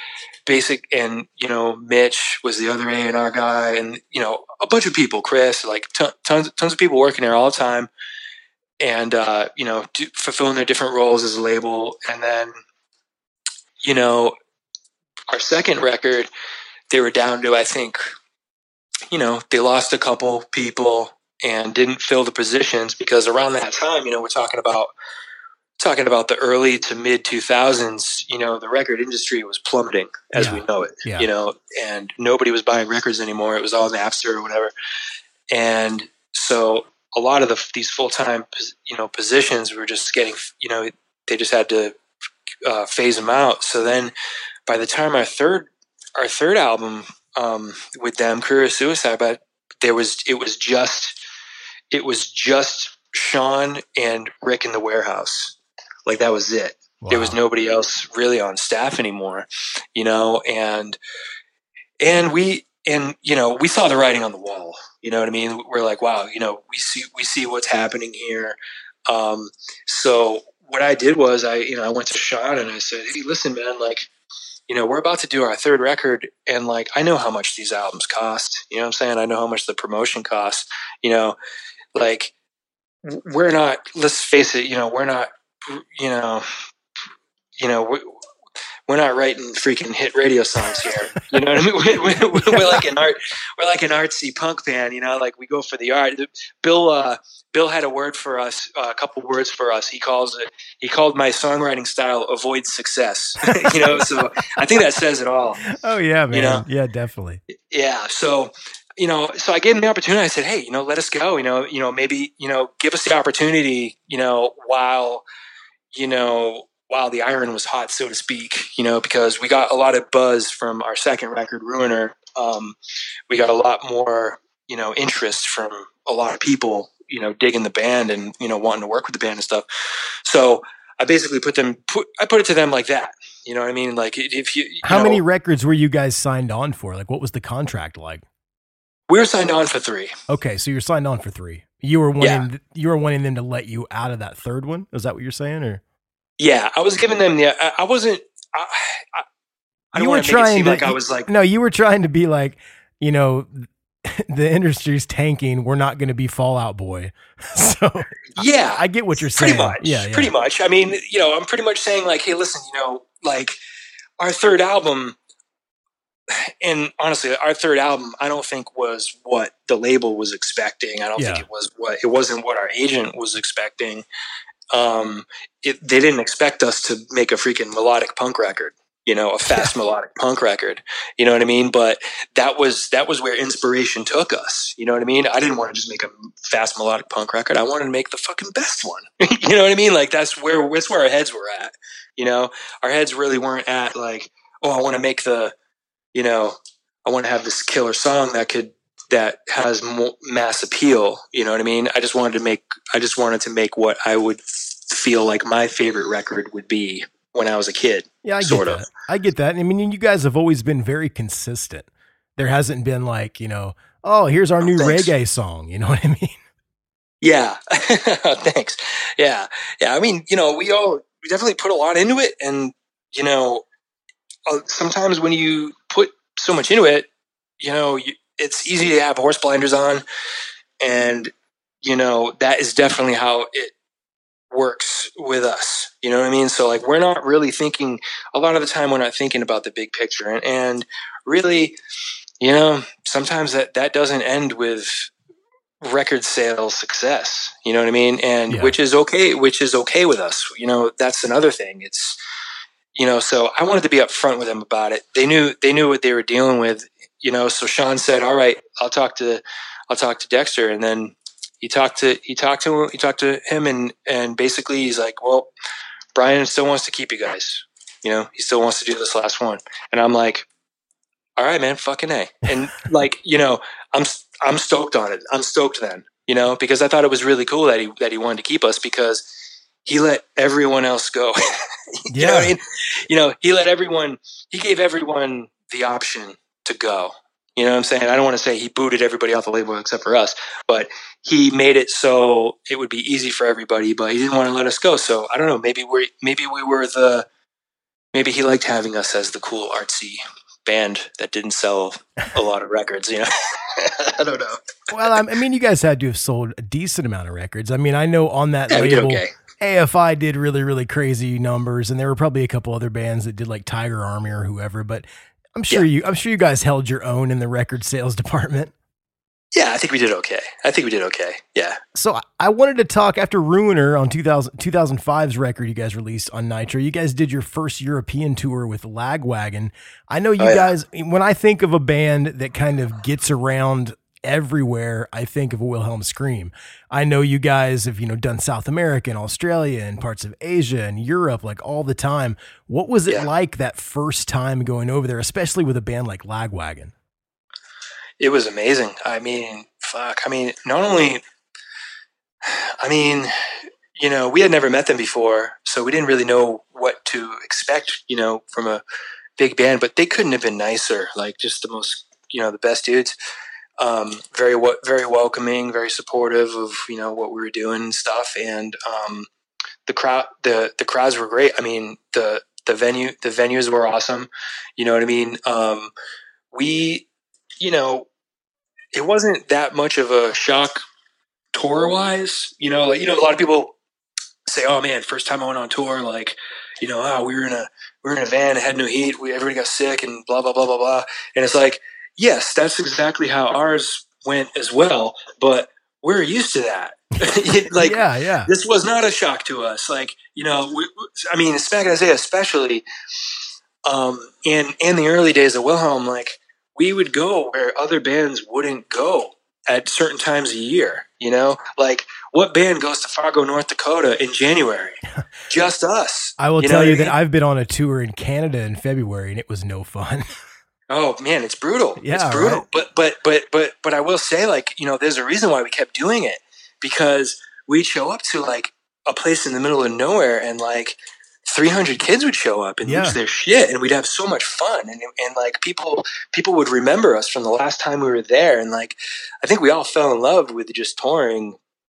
Mitch was the other A&R guy, and a bunch of people, Chris, like tons of people working there all the time, and fulfilling their different roles as a label. And then our second record, they were down to, I think, they lost a couple people and didn't fill the positions, because around that time, we're talking about the early to mid 2000s, the record industry was plummeting as we know it, and nobody was buying records anymore. It was all Napster or whatever. And so a lot of these full-time, positions were just getting, they just had to phase them out. So then by the time our third album with them, Career of Suicide, but it was just Sean and Rick in the warehouse. Like that was it. Wow. There was nobody else really on staff anymore, and we saw the writing on the wall. You know what I mean? We're like, wow, we see what's happening here. So what I did was I went to Sean and I said, hey, listen, man, like, we're about to do our third record, and like, I know how much these albums cost. You know what I'm saying? I know how much the promotion costs, like we're not, let's face it, we're not, we're not writing freaking hit radio songs here. You know what I mean? We're like an artsy punk band, like we go for the art. Bill had a word for us, a couple words for us. He called my songwriting style avoid success. So I think that says it all. Oh yeah, man. Yeah, definitely. Yeah. So, so I gave him the opportunity. I said, hey, let us go, maybe, give us the opportunity, while the iron was hot, so to speak, because we got a lot of buzz from our second record, Ruiner. We got a lot more, interest from a lot of people, digging the band and, wanting to work with the band and stuff. So I basically put it to them like that. You know what I mean? Like if how many records were you guys signed on for? Like what was the contract like? We were signed on for 3. Okay. So you're signed on for 3. You were wanting them to let you out of that third one. Is that what you're saying? Or yeah, I was giving them I wasn't. I don't want to make it seem like I was like. No, you were trying to be like, you know, the industry's tanking. We're not going to be Fall Out Boy. So yeah, I get what you're saying. Pretty much. Yeah, pretty much. I mean, you know, I'm pretty much saying like, hey, listen, you know, like our third album. And honestly, our third album, I don't think was what the label was expecting. I don't think it wasn't what our agent was expecting. They didn't expect us to make a freaking melodic punk record, you know, a fast melodic punk record. You know what I mean? But that was where inspiration took us. You know what I mean? I didn't want to just make a fast melodic punk record. I wanted to make the fucking best one. You know what I mean? Like that's where our heads were at. You know, our heads really weren't at like, oh, I want to make you know, I want to have this killer song that has mass appeal. You know what I mean? I just wanted to make what I would feel like my favorite record would be when I was a kid. Yeah, I get that. I mean, you guys have always been very consistent. There hasn't been like, you know, oh, here's our new reggae song. You know what I mean? Yeah. Thanks. Yeah. Yeah. I mean, you know, we definitely put a lot into it, and, you know, sometimes when you put so much into it, you know, it's easy to have horse blinders on, and, you know, that is definitely how it works with us. You know what I mean? So like, we're not really thinking a lot of the time, we're not thinking about the big picture, and really, you know, sometimes that doesn't end with record sales success. You know what I mean? And which is okay with us. You know, that's another thing. It's, you know, so I wanted to be upfront with them about it. They knew what they were dealing with, you know, so Sean said, all right, I'll talk to Dexter. And then he talked to him and basically he's like, well, Brian still wants to keep you guys, you know, he still wants to do this last one. And I'm like, all right, man, fucking A. And like, you know, I'm stoked on it. I'm stoked then, you know, because I thought it was really cool that he wanted to keep us, because he let everyone else go. You know what I mean? You know, he gave everyone the option to go. You know what I'm saying? I don't want to say he booted everybody off the label except for us, but he made it so it would be easy for everybody, but he didn't want to let us go. So I don't know, maybe he liked having us as the cool artsy band that didn't sell a lot of records, you know? I don't know. Well, I mean, you guys had to have sold a decent amount of records. I mean, I know on that label, AFI did really, really crazy numbers, and there were probably a couple other bands that did like Tiger Army or whoever, but I'm sure you guys held your own in the record sales department. Yeah, I think we did okay. Yeah. So I wanted to talk after Ruiner on 2005's record you guys released on Nitro. You guys did your first European tour with Lagwagon. I know you guys, when I think of a band that kind of gets around everywhere, I think of a Wilhelm Scream. I know you guys have, you know, done South America and Australia and parts of Asia and Europe, like all the time. What was it like that first time going over there, especially with a band like Lagwagon? It was amazing. I mean, not only, you know, we had never met them before, so we didn't really know what to expect, you know, from a big band, but they couldn't have been nicer. Like, just the most, you know, the best dudes. Very welcoming, very supportive of, you know, what we were doing and stuff. And, the crowds were great. I mean, the venues were awesome. You know what I mean? We, you know, it wasn't that much of a shock tour wise, you know, like, you know, a lot of people say, oh man, first time I went on tour, like, you know, we were in a van, had no heat. Everybody got sick and blah, blah, blah, blah, blah. And it's like, yes, that's exactly how ours went as well, but we're used to that. Like, this was not a shock to us. Like, you know, especially, in the early days of Wilhelm, like, we would go where other bands wouldn't go at certain times a year, you know? Like, what band goes to Fargo, North Dakota in January? Just us. I will tell you that I've been on a tour in Canada in February, and it was no fun. Oh man, it's brutal. Yeah, it's brutal. Right? But I will say, like, you know, there's a reason why we kept doing it, because we'd show up to like a place in the middle of nowhere, and like 300 kids would show up and lose their shit, and we'd have so much fun, and like people would remember us from the last time we were there, and like I think we all fell in love with just touring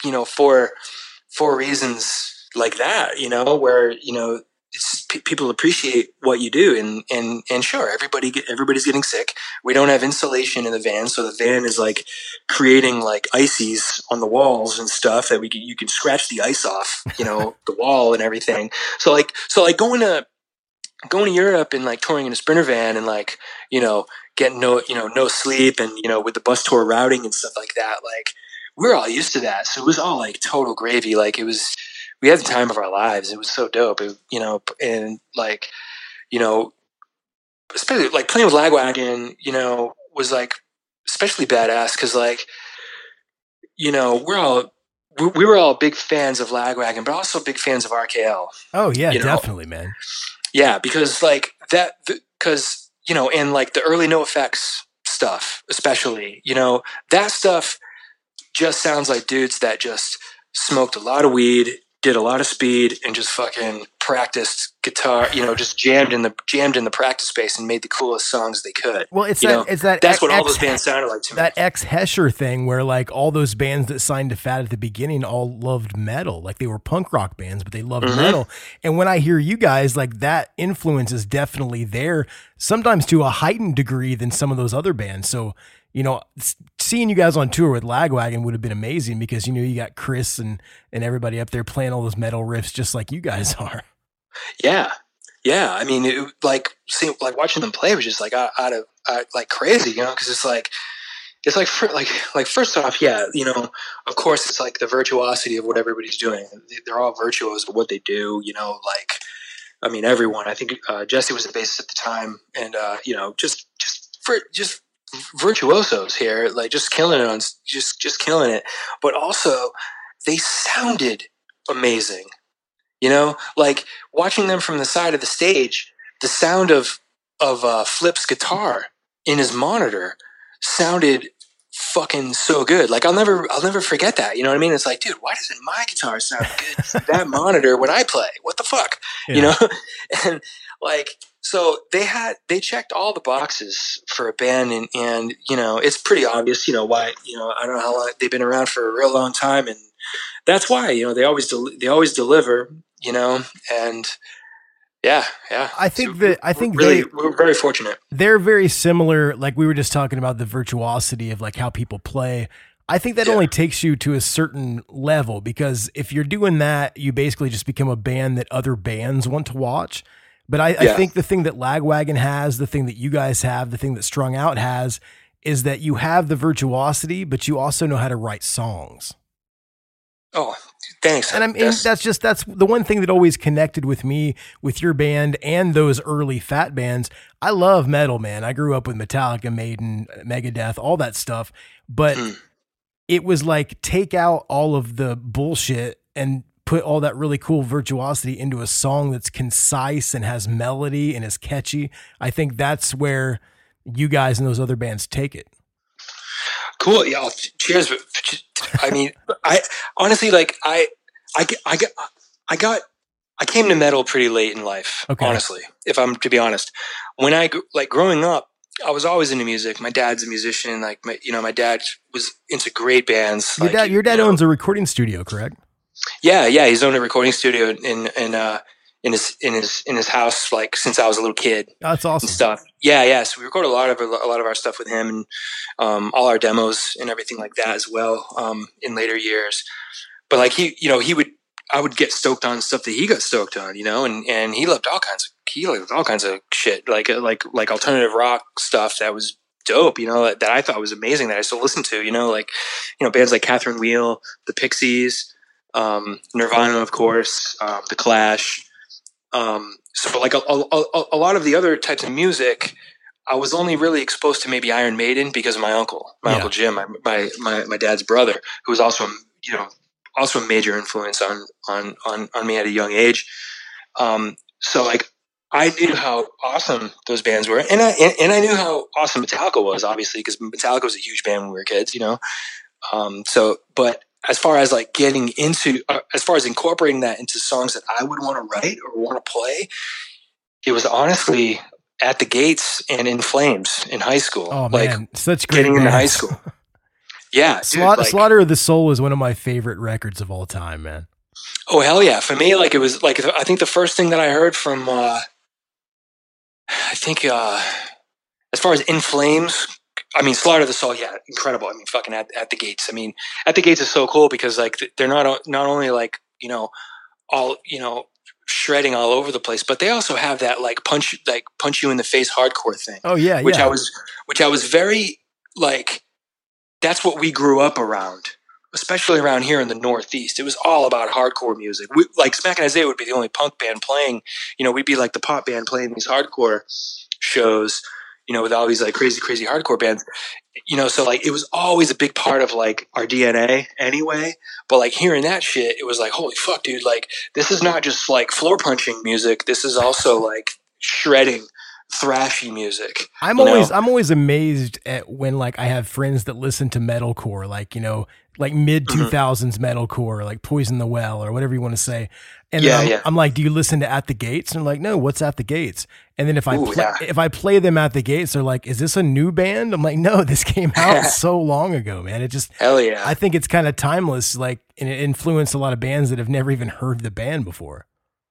for reasons like that, where, people appreciate what you do, and sure, everybody's getting sick. We don't have insulation in the van, so the van is like creating like ices on the walls and stuff that you can scratch the ice off, the wall and everything. So going to Europe and like touring in a Sprinter van and like, getting no sleep and, with the bus tour routing and stuff like that, like we're all used to that. So it was all like total gravy. Like we had the time of our lives. It was so dope. And like, especially like playing with Lagwagon, was like especially badass. Cause like, we were all big fans of Lagwagon, but also big fans of RKL. Oh yeah, definitely, man. Yeah. Because like and like the early NoFX stuff, especially, that stuff just sounds like dudes that just smoked a lot of weed, did a lot of speed, and just fucking practiced guitar, just jammed in the practice space and made the coolest songs they could. Well, that's what all those bands sounded like to me. That ex-Hesher thing where like all those bands that signed to Fat at the beginning all loved metal. Like they were punk rock bands, but they loved metal. And when I hear you guys, like that influence is definitely there, sometimes to a heightened degree than some of those other bands. So, seeing you guys on tour with Lagwagon would have been amazing because, you got Chris and everybody up there playing all those metal riffs just like you guys are. Yeah. Yeah. I mean, watching them play was just like out of like crazy, cause it's like first off, yeah, of course it's like the virtuosity of what everybody's doing. They're all virtuos of what they do, like, I mean, everyone, I think, Jesse was the bassist at the time and, just virtuosos here, like just killing it just killing it. But also they sounded amazing, like watching them from the side of the stage, the sound of Flip's guitar in his monitor sounded fucking so good. Like I'll never forget that. You know what I mean? It's like, dude, why doesn't my guitar sound good through that monitor when I play? What the fuck? Yeah. And like, so they checked all the boxes for a band and it's pretty obvious, why, I don't know how long they've been around for a real long time. And that's why, they always deliver, and yeah. I think we're very fortunate. They're very similar. Like we were just talking about the virtuosity of like how people play. I think that only takes you to a certain level because if you're doing that, you basically just become a band that other bands want to watch. But I think the thing that Lagwagon has, the thing that you guys have, the thing that Strung Out has, is that you have the virtuosity, but you also know how to write songs. Oh, thanks. And I mean, that's the one thing that always connected with me with your band and those early Fat bands. I love metal, man. I grew up with Metallica, Maiden, Megadeth, all that stuff. But it was like take out all of the bullshit and put all that really cool virtuosity into a song that's concise and has melody and is catchy. I think that's where you guys and those other bands take it. Cool. Yeah. Cheers. I mean, I honestly, like I came to metal pretty late in life, honestly, if I'm to be honest. When growing up, I was always into music. My dad's a musician. Like my dad was into great bands. Your dad owns a recording studio, correct? Yeah. He's owned a recording studio in his house, like since I was a little kid. Oh, that's awesome. And stuff. Yeah. So we recorded a lot of our stuff with him and all our demos and everything like that as well in later years. But like I would get stoked on stuff that he got stoked on, and he loved all kinds of shit, like alternative rock stuff that was dope, that I thought was amazing that I still listen to, bands like Catherine Wheel, the Pixies, Nirvana, of course, the Clash. So like a lot of the other types of music, I was only really exposed to maybe Iron Maiden because of my uncle Jim, my dad's brother, who was also a major influence on me at a young age. So like I knew how awesome those bands were, and I knew how awesome Metallica was, obviously, because Metallica was a huge band when we were kids, but as far as like as far as incorporating that into songs that I would want to write or want to play, it was honestly At the Gates and In Flames in high school. Oh man, such great getting bands. into high school. Yeah, dude, Slaughter of the Soul is one of my favorite records of all time, man. Oh hell yeah! For me, like it was like I think the first thing that I heard from I think as far as In Flames, I mean Slaughter of the Soul, yeah, incredible. I mean, fucking at the Gates. I mean, At the Gates is so cool because like they're not only like all shredding all over the place, but they also have that like punch you in the face hardcore thing. Oh yeah, which I was very like. That's what we grew up around, especially around here in the Northeast. It was all about hardcore music. Like Smack and Isaiah would be the only punk band playing. We'd be like the pop band playing these hardcore shows. With all these like crazy hardcore bands. So like it was always a big part of like our DNA anyway. But like hearing that shit, it was like, holy fuck, dude! Like this is not just like floor punching music. This is also like shredding, thrashy music. I'm always amazed at when like I have friends that listen to metalcore, like like mid 2000s metalcore, like Poison the Well or whatever you want to say. And I'm like, do you listen to At the Gates? And they're like, no, what's At the Gates? And then if I play them At the Gates, they're like, is this a new band? I'm like, no, this came out so long ago, man. It just, hell yeah. I think it's kind of timeless, like, and it influenced a lot of bands that have never even heard the band before.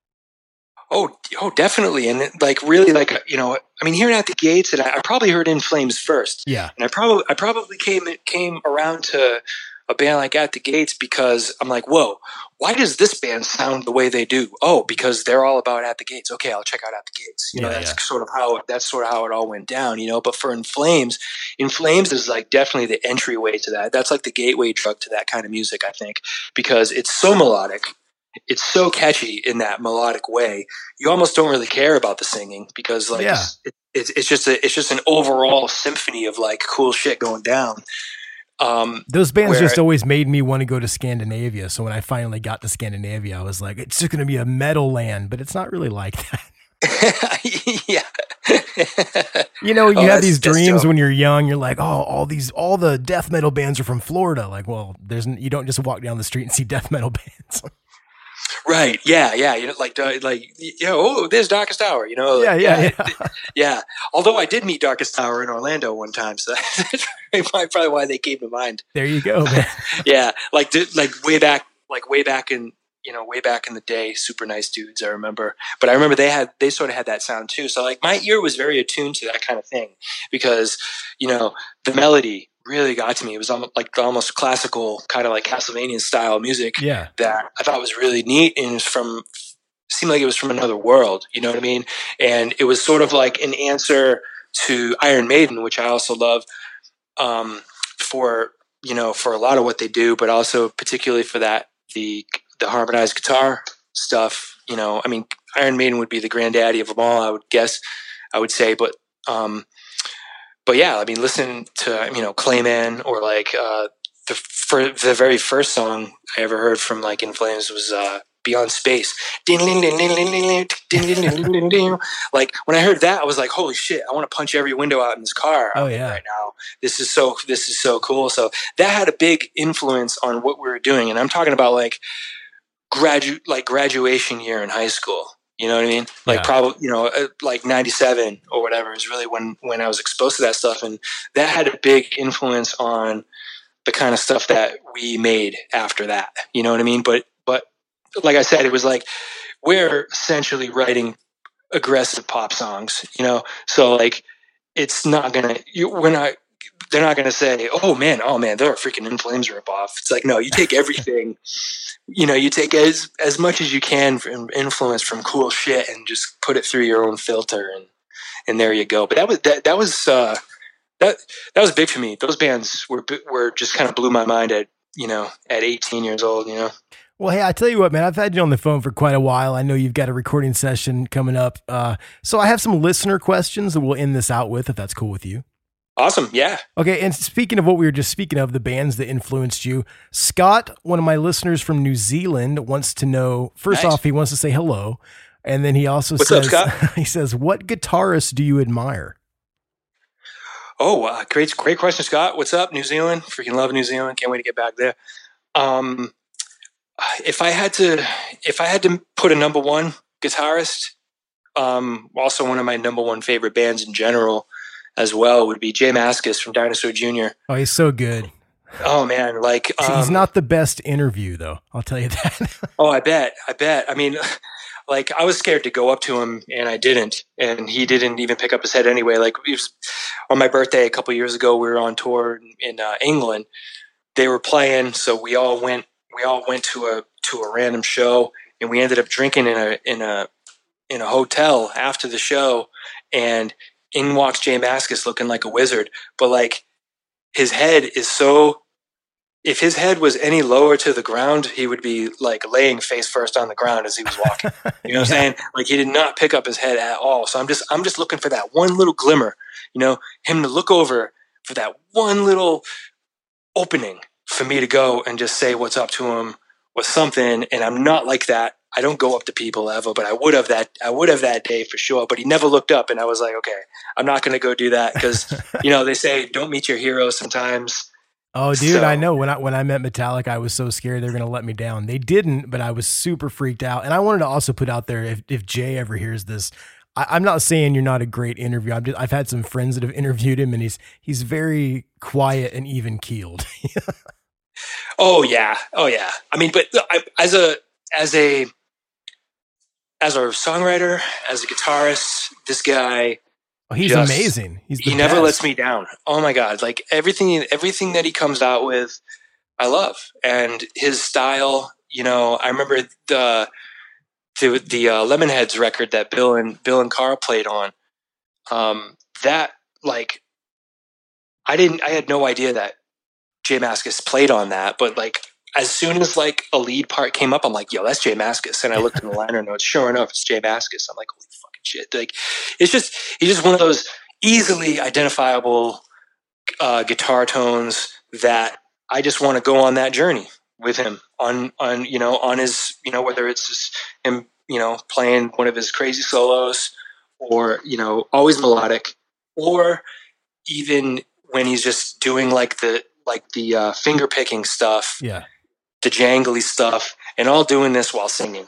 Oh, definitely. And like, really like, I mean, hearing At the Gates, and I probably heard In Flames first. Yeah. And I probably came around to a band like At the Gates because I'm like, whoa, why does this band sound the way they do? Oh, because they're all about At the Gates. Okay, I'll check out At the Gates. That's sort of how it all went down, But for In Flames is like definitely the entryway to that. That's like the gateway drug to that kind of music, I think, because it's so melodic. It's so catchy in that melodic way. You almost don't really care about the singing because like it's just an overall symphony of like cool shit going down. Those bands just always made me want to go to Scandinavia. So when I finally got to Scandinavia, I was like, it's just going to be a metal land, but it's not really like that. Yeah. You have these dreams when you're young. You're like, oh, all the death metal bands are from Florida. Like, well, you don't just walk down the street and see death metal bands. Right. Yeah. There's Darkest Hour, Yeah. Although I did meet Darkest Hour in Orlando one time, so that's probably why they came to mind. There you go, man. Yeah. Like way back in the day, super nice dudes, I remember. But I remember they sort of had that sound too. So like my ear was very attuned to that kind of thing because, the melody really got to me. It was almost classical, kind of like Castlevania style music that I thought was really neat and seemed like it was from another world, you know what I mean? And it was sort of like an answer to Iron Maiden, which I also love for a lot of what they do, but also particularly for that, the harmonized guitar stuff, I mean, Iron Maiden would be the granddaddy of them all, I would say, but yeah, I mean, listen to, Clayman or like the very first song I ever heard from like In Flames was Beyond Space. Like when I heard that, I was like, holy shit, I want to punch every window out in this car right now. This is so cool. So that had a big influence on what we were doing. And I'm talking about like graduation year in high school. You know what I mean? Like probably, like 97 or whatever is really when I was exposed to that stuff. And that had a big influence on the kind of stuff that we made after that. You know what I mean? But like I said, it was like, we're essentially writing aggressive pop songs, So like, it's not gonna, they're not gonna say, oh man, they're a freaking In Flames ripoff. It's like, no, you take everything, you take as much as you can from influence from cool shit and just put it through your own filter and there you go. But that was big for me. Those bands were just kind of blew my mind at 18 years old, Well, hey, I tell you what, man, I've had you on the phone for quite a while. I know you've got a recording session coming up. So I have some listener questions that we'll end this out with, if that's cool with you. Awesome. Yeah. Okay. And speaking of what we were just speaking of, the bands that influenced you, Scott, one of my listeners from New Zealand, wants to know, first off, he wants to say hello. And then he also says, up, Scott? He says, what guitarist do you admire? Oh, great question, Scott. What's up, New Zealand? Freaking love New Zealand. Can't wait to get back there. If I had to put a number one guitarist, also one of my number one favorite bands in general as well would be Jay Mascis from Dinosaur Jr. Oh, he's so good. Oh man, like He's not the best interview though. I'll tell you that. Oh, I bet. I mean, like I was scared to go up to him and I didn't, and he didn't even pick up his head anyway. Like it was on my birthday a couple years ago. We were on tour in England. They were playing, so we all went to a random show, and we ended up drinking in a hotel after the show, and in walks Jay Mascis looking like a wizard, but like his head is so. If his head was any lower to the ground, he would be like laying face first on the ground as he was walking. You know what I'm saying? Like he did not pick up his head at all. So I'm just looking for that one little glimmer, you know, him to look over for that one little opening for me to go and just say what's up to him or something. And I'm not like that. I don't go up to people ever, but I would have that day for sure. But he never looked up, and I was like, okay, I'm not going to go do that because, you know, they say don't meet your heroes sometimes. Oh, dude, so, I know. When I met Metallica, I was so scared they were going to let me down. They didn't, but I was super freaked out. And I wanted to also put out there, if Jay ever hears this, I'm not saying you're not a great interview. I've had some friends that have interviewed him, and he's very quiet and even keeled. Oh yeah. I mean, but as a songwriter, as a guitarist, this guy. Oh, he's amazing. He never lets me down. Oh my God. Like everything that he comes out with, I love. And his style, you know, I remember the Lemonheads record that Bill and Carl played on. That like, I had no idea that Jay Mascis played on that, but like, as soon as like a lead part came up, I'm like, yo, that's Jay Mascis. And I looked in the liner notes, sure enough, it's Jay Mascis. I'm like, holy fucking shit. Like, he's just one of those easily identifiable guitar tones that I just want to go on that journey with him on his, you know, whether it's just him, you know, playing one of his crazy solos or, you know, always melodic, or even when he's just doing like the finger picking stuff. Yeah. The jangly stuff, and all doing this while singing.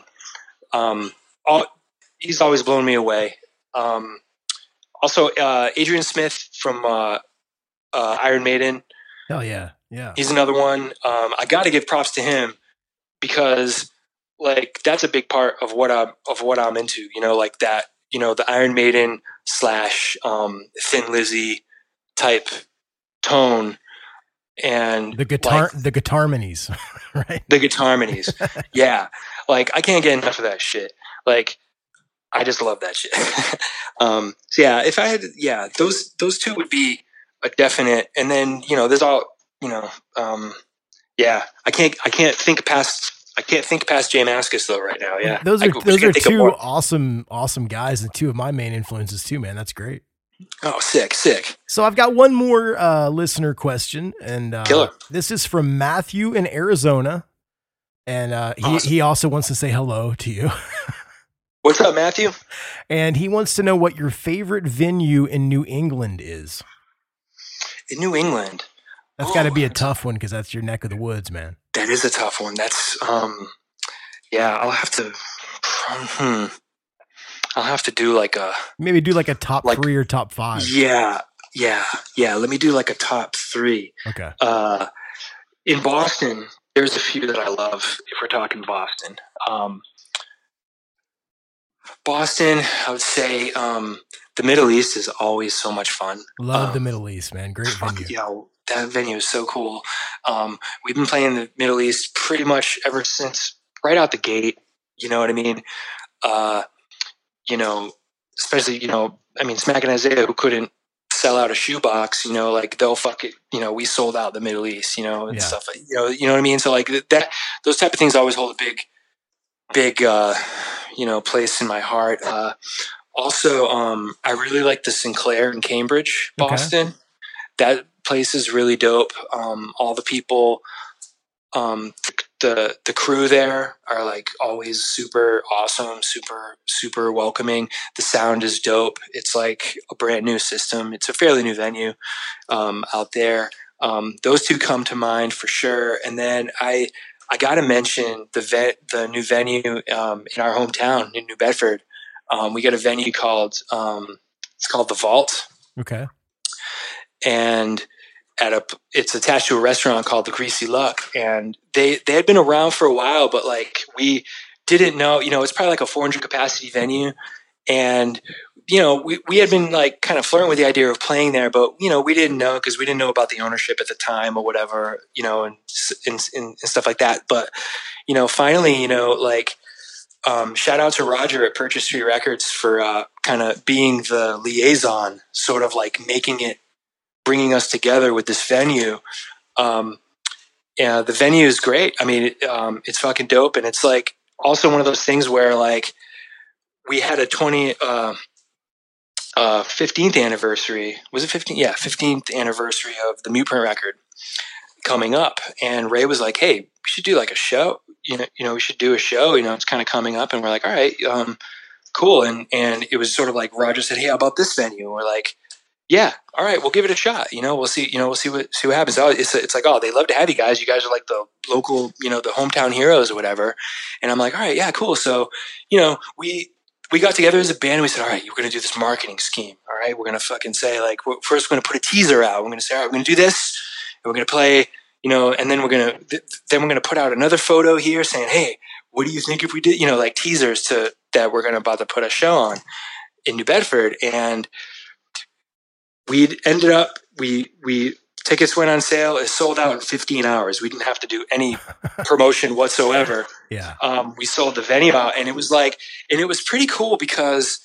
He's always blown me away. Also, Adrian Smith from Iron Maiden. Hell yeah, yeah. He's another one. I got to give props to him because, like, that's a big part of what I'm into. You know, like that. You know, the Iron Maiden / Thin Lizzy type tone. And the guitarmonies, right? The guitarmonies. Yeah. Like I can't get enough of that shit. Like I just love that shit. So yeah, if I had, those two would be a definite. And then, you know, there's all, you know, I can't think past Jay Mascis though right now. Yeah. Those are two awesome guys and two of my main influences too, man. That's great. Oh, sick. So I've got one more listener question, and Killer. This is from Matthew in Arizona, and awesome. he also wants to say hello to you. What's up, Matthew? And he wants to know what your favorite venue in New England is. In New England? That's got to be a tough one because that's your neck of the woods, man. That is a tough one. That's, I'll have to do like maybe do like a top 3 or top 5. Yeah. Let me do like a top 3. Okay. In Boston, there's a few that I love. If we're talking Boston, I would say the Middle East is always so much fun. Love the Middle East, man. Great venue. Yeah, that venue is so cool. We've been playing the Middle East pretty much ever since right out the gate. You know what I mean? You know, especially, you know, I mean, Smack and Isaiah, who couldn't sell out a shoebox, you know, like they'll fuck it, you know, we sold out the Middle East, you know, and stuff like, you know what I mean? So like that, those type of things always hold a big, you know, place in my heart. Also, I really like the Sinclair in Cambridge, Boston. Okay. That place is really dope. All the people, the crew there are like always super awesome, super welcoming. The sound is dope. It's like a brand new system. It's a fairly new venue out there. Those two come to mind for sure. And then I got to mention the new venue in our hometown in New Bedford. We got a venue called it's called The Vault. Okay. And it's attached to a restaurant called the Greasy Luck, and they had been around for a while, but like we didn't know, it's probably like a 400 capacity venue. And, we had been like kind of flirting with the idea of playing there, but, we didn't know because we didn't know about the ownership at the time or whatever, and stuff like that. But, finally, shout out to Roger at Purchase Street Records for kind of being the liaison, sort of like bringing us together with this venue. The venue is great. I mean, it's fucking dope. And it's like also one of those things where like we had a 15th anniversary. Was it 15? Yeah. 15th anniversary of the Mute Print record coming up. And Ray was like, hey, we should do like a show. We should do a show, it's kind of coming up. And we're like, all right, cool. And it was sort of like Roger said, hey, how about this venue? And we're like, yeah, all right, we'll give it a shot. We'll see, we'll see what happens. It's like, oh, they love to have you guys. You guys are like the local, the hometown heroes or whatever. And I'm like, all right, yeah, cool. So, we got together as a band and we said, all right, we're going to do this marketing scheme. All right. We're going to fucking say like, first we're going to put a teaser out. We're going to say, all right, we're going to do this and we're going to play, and then we're going to put out another photo here saying, hey, what do you think if we did, like teasers that we're going to about to put a show on in New Bedford. And we ended up, tickets went on sale. It sold out in 15 hours. We didn't have to do any promotion whatsoever. Yeah. We sold the venue out, and it was pretty cool because,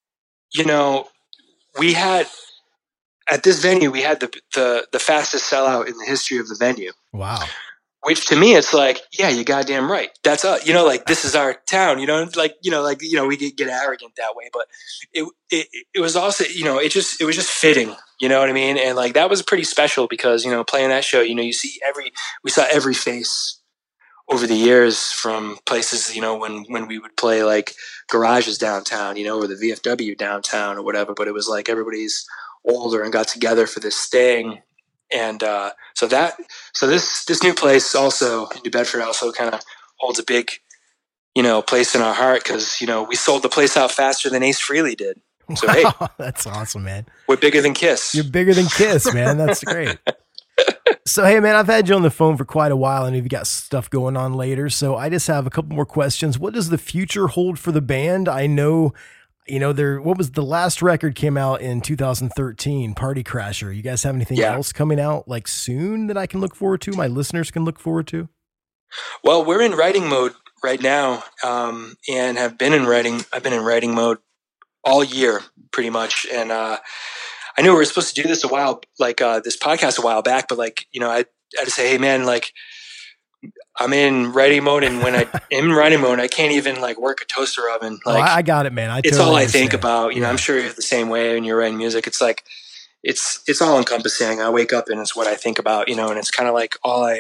we had at this venue, we had the fastest sellout in the history of the venue. Wow. Which to me, it's like, yeah, you're goddamn right. That's like this is our town, we get arrogant that way, but it was also, it was just fitting, you know what I mean? And like, that was pretty special because, playing that show, we saw every face over the years from places, when we would play like garages downtown, or the VFW downtown or whatever, but it was like everybody's older and got together for this thing. And so this new place also in New Bedford also kind of holds a big, place in our heart because, we sold the place out faster than Ace Frehley did. So, hey, that's awesome, man. We're bigger than Kiss. You're bigger than Kiss, man. That's great. So, hey, man, I've had you on the phone for quite a while and you've got stuff going on later. So I just have a couple more questions. What does the future hold for the band? I know, what was the last record came out in 2013, Party Crasher. You guys have anything else coming out like soon that I can look forward to? My listeners can look forward to? Well, we're in writing mode right now. And I've been in writing mode all year pretty much. And, I knew we were supposed to do this this podcast a while back, but like, I had to say, hey man, like I'm in writing mode. And when I'm in writing mode, I can't even like work a toaster oven. Like I got it, man. It's all I think about, I'm sure you're the same way when you're writing music. It's like, it's all encompassing. I wake up and it's what I think about, and it's kind of like all I,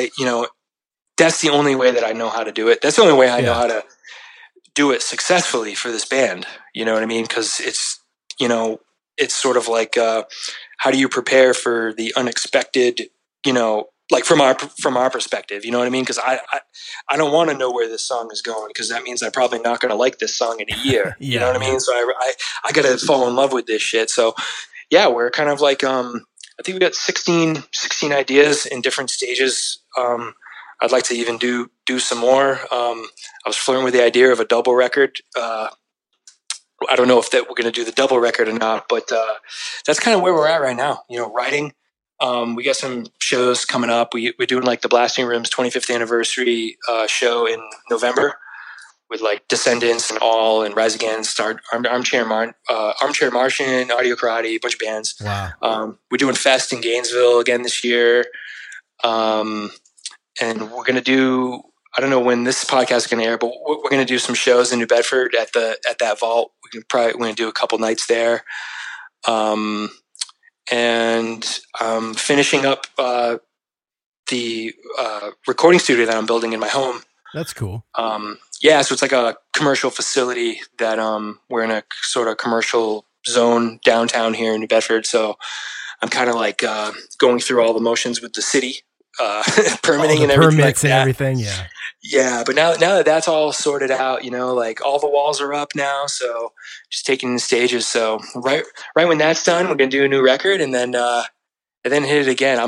that's the only way that I know how to do it. That's the only way I know how to do it successfully for this band. You know what I mean? Cause it's, it's sort of like, how do you prepare for the unexpected, like from our perspective, you know what I mean? Cause I don't want to know where this song is going. Cause that means I'm probably not going to like this song in a year. You know what I mean? So I got to fall in love with this shit. So yeah, we're kind of like, I think we got 16 ideas in different stages. I'd like to even do some more. I was flirting with the idea of a double record. I don't know if that we're going to do the double record or not, but that's kind of where we're at right now. Writing. We got some shows coming up. We're doing like the Blasting Rooms 25th anniversary show in November with like Descendants and All and Rise Against, Armchair Martian, Audio Karate, a bunch of bands. Wow. We're doing Fest in Gainesville again this year. And we're going to do, I don't know when this podcast is going to air, but we're going to do some shows in New Bedford at that vault. We're going to do a couple nights there. And I'm finishing up the recording studio that I'm building in my home. That's cool. So it's like a commercial facility that we're in a sort of commercial zone downtown here in New Bedford. So I'm kind of like going through all the motions with the city, permitting and everything like that. And everything, yeah. Yeah, but now that that's all sorted out, like all the walls are up now, so just taking the stages. So right when that's done, we're gonna do a new record, and then and then hit it again.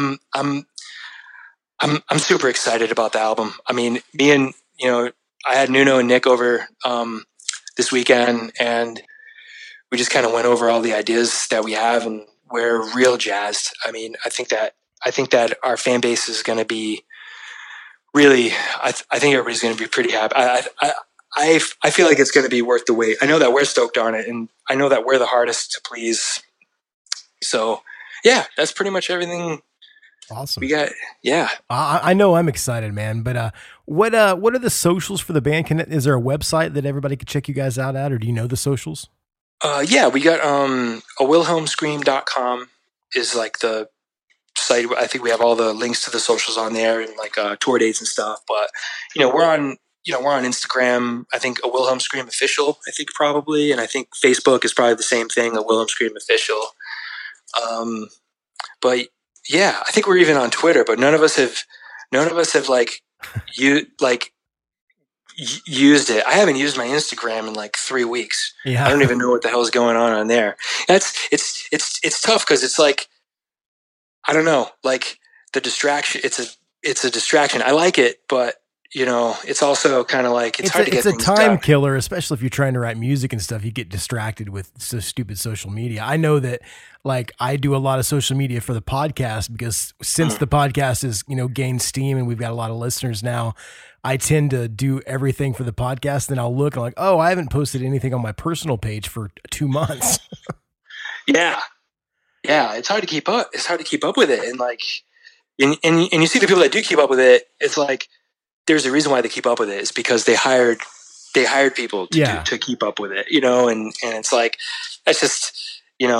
I'm super excited about the album. I mean, me and, you know, I had Nuno and Nick over this weekend, and we just kind of went over all the ideas that we have, and we're real jazzed. I mean, I think that our fan base is going to be really, I think everybody's going to be pretty happy. I feel like it's going to be worth the wait. I know that we're stoked on it, and I know that we're the hardest to please. So yeah, that's pretty much everything. Awesome. We got, yeah. I know I'm excited, man, but what are the socials for the band? Is there a website that everybody can check you guys out at, or do you know the socials? Yeah, we got a wilhelmscream.com is like the site. I think we have all the links to the socials on there, and like tour dates and stuff. But we're on Instagram. I think a Wilhelm Scream Official, I think probably, and I think Facebook is probably the same thing, a Wilhelm Scream Official. But yeah, I think we're even on Twitter, but none of us have used it. I haven't used my Instagram in like 3 weeks. Yeah. I don't even know what the hell is going on there. It's tough because it's like, I don't know, like the distraction. It's a distraction. I like it, but it's also kind of like it's hard to get things done. It's a time killer, especially if you're trying to write music and stuff. You get distracted with so stupid social media. I know that, like, I do a lot of social media for the podcast because since the podcast has gained steam and we've got a lot of listeners now, I tend to do everything for the podcast. Then I'll look and I'm like, oh, I haven't posted anything on my personal page for 2 months. Yeah, it's hard to keep up. It's hard to keep up with it, and like, and you see the people that do keep up with it. It's like, there's a reason why they keep up with it. It's because they hired people to keep up with it, and it's like, that's just,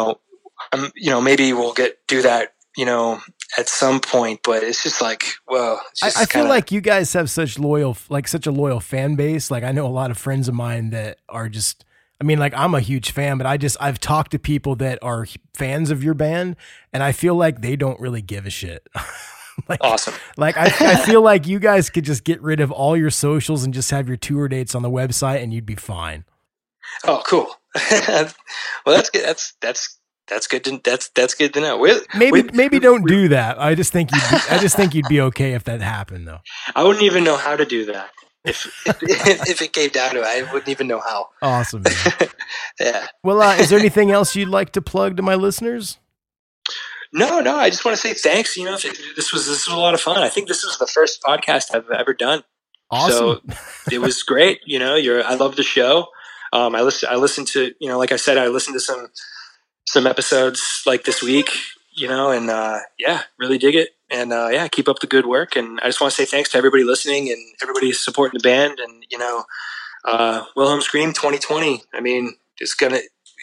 maybe we'll do that, at some point, but it's just like, well, I feel like you guys have such a loyal fan base. Like, I know a lot of friends of mine that are just, I mean, like, I'm a huge fan, but I've talked to people that are fans of your band, and I feel like they don't really give a shit. Awesome. Like, I feel like you guys could just get rid of all your socials and just have your tour dates on the website and you'd be fine. Oh, cool. Well, that's good. That's good. That's good to know. Maybe don't do that. I just think you'd be okay if that happened, though. I wouldn't even know how to do that. If it came down to it, I wouldn't even know how. Awesome. Man. Yeah. Well, is there anything else you'd like to plug to my listeners? No. I just want to say thanks. This was a lot of fun. I think this was the first podcast I've ever done. Awesome. So it was great. I love the show. I listened to, like I said, I listened to some episodes like this week, and really dig it. And keep up the good work. And I just want to say thanks to everybody listening and everybody supporting the band. And Wilhelm Scream 2020. I mean, it's gonna,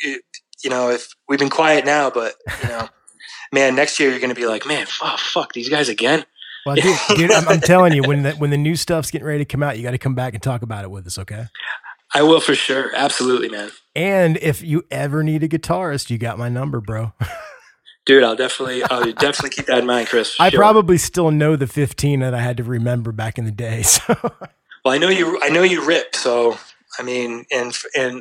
if we've been quiet now, but man, next year you're gonna be like, man, fuck these guys again. Well, dude, I'm telling you, when the new stuff's getting ready to come out, you got to come back and talk about it with us, okay? I will, for sure. Absolutely, man. And if you ever need a guitarist, you got my number, bro. Dude, I'll definitely keep that in mind, Chris. I probably still know the 15 that I had to remember back in the day. So. Well, I know you rip. So, I mean, and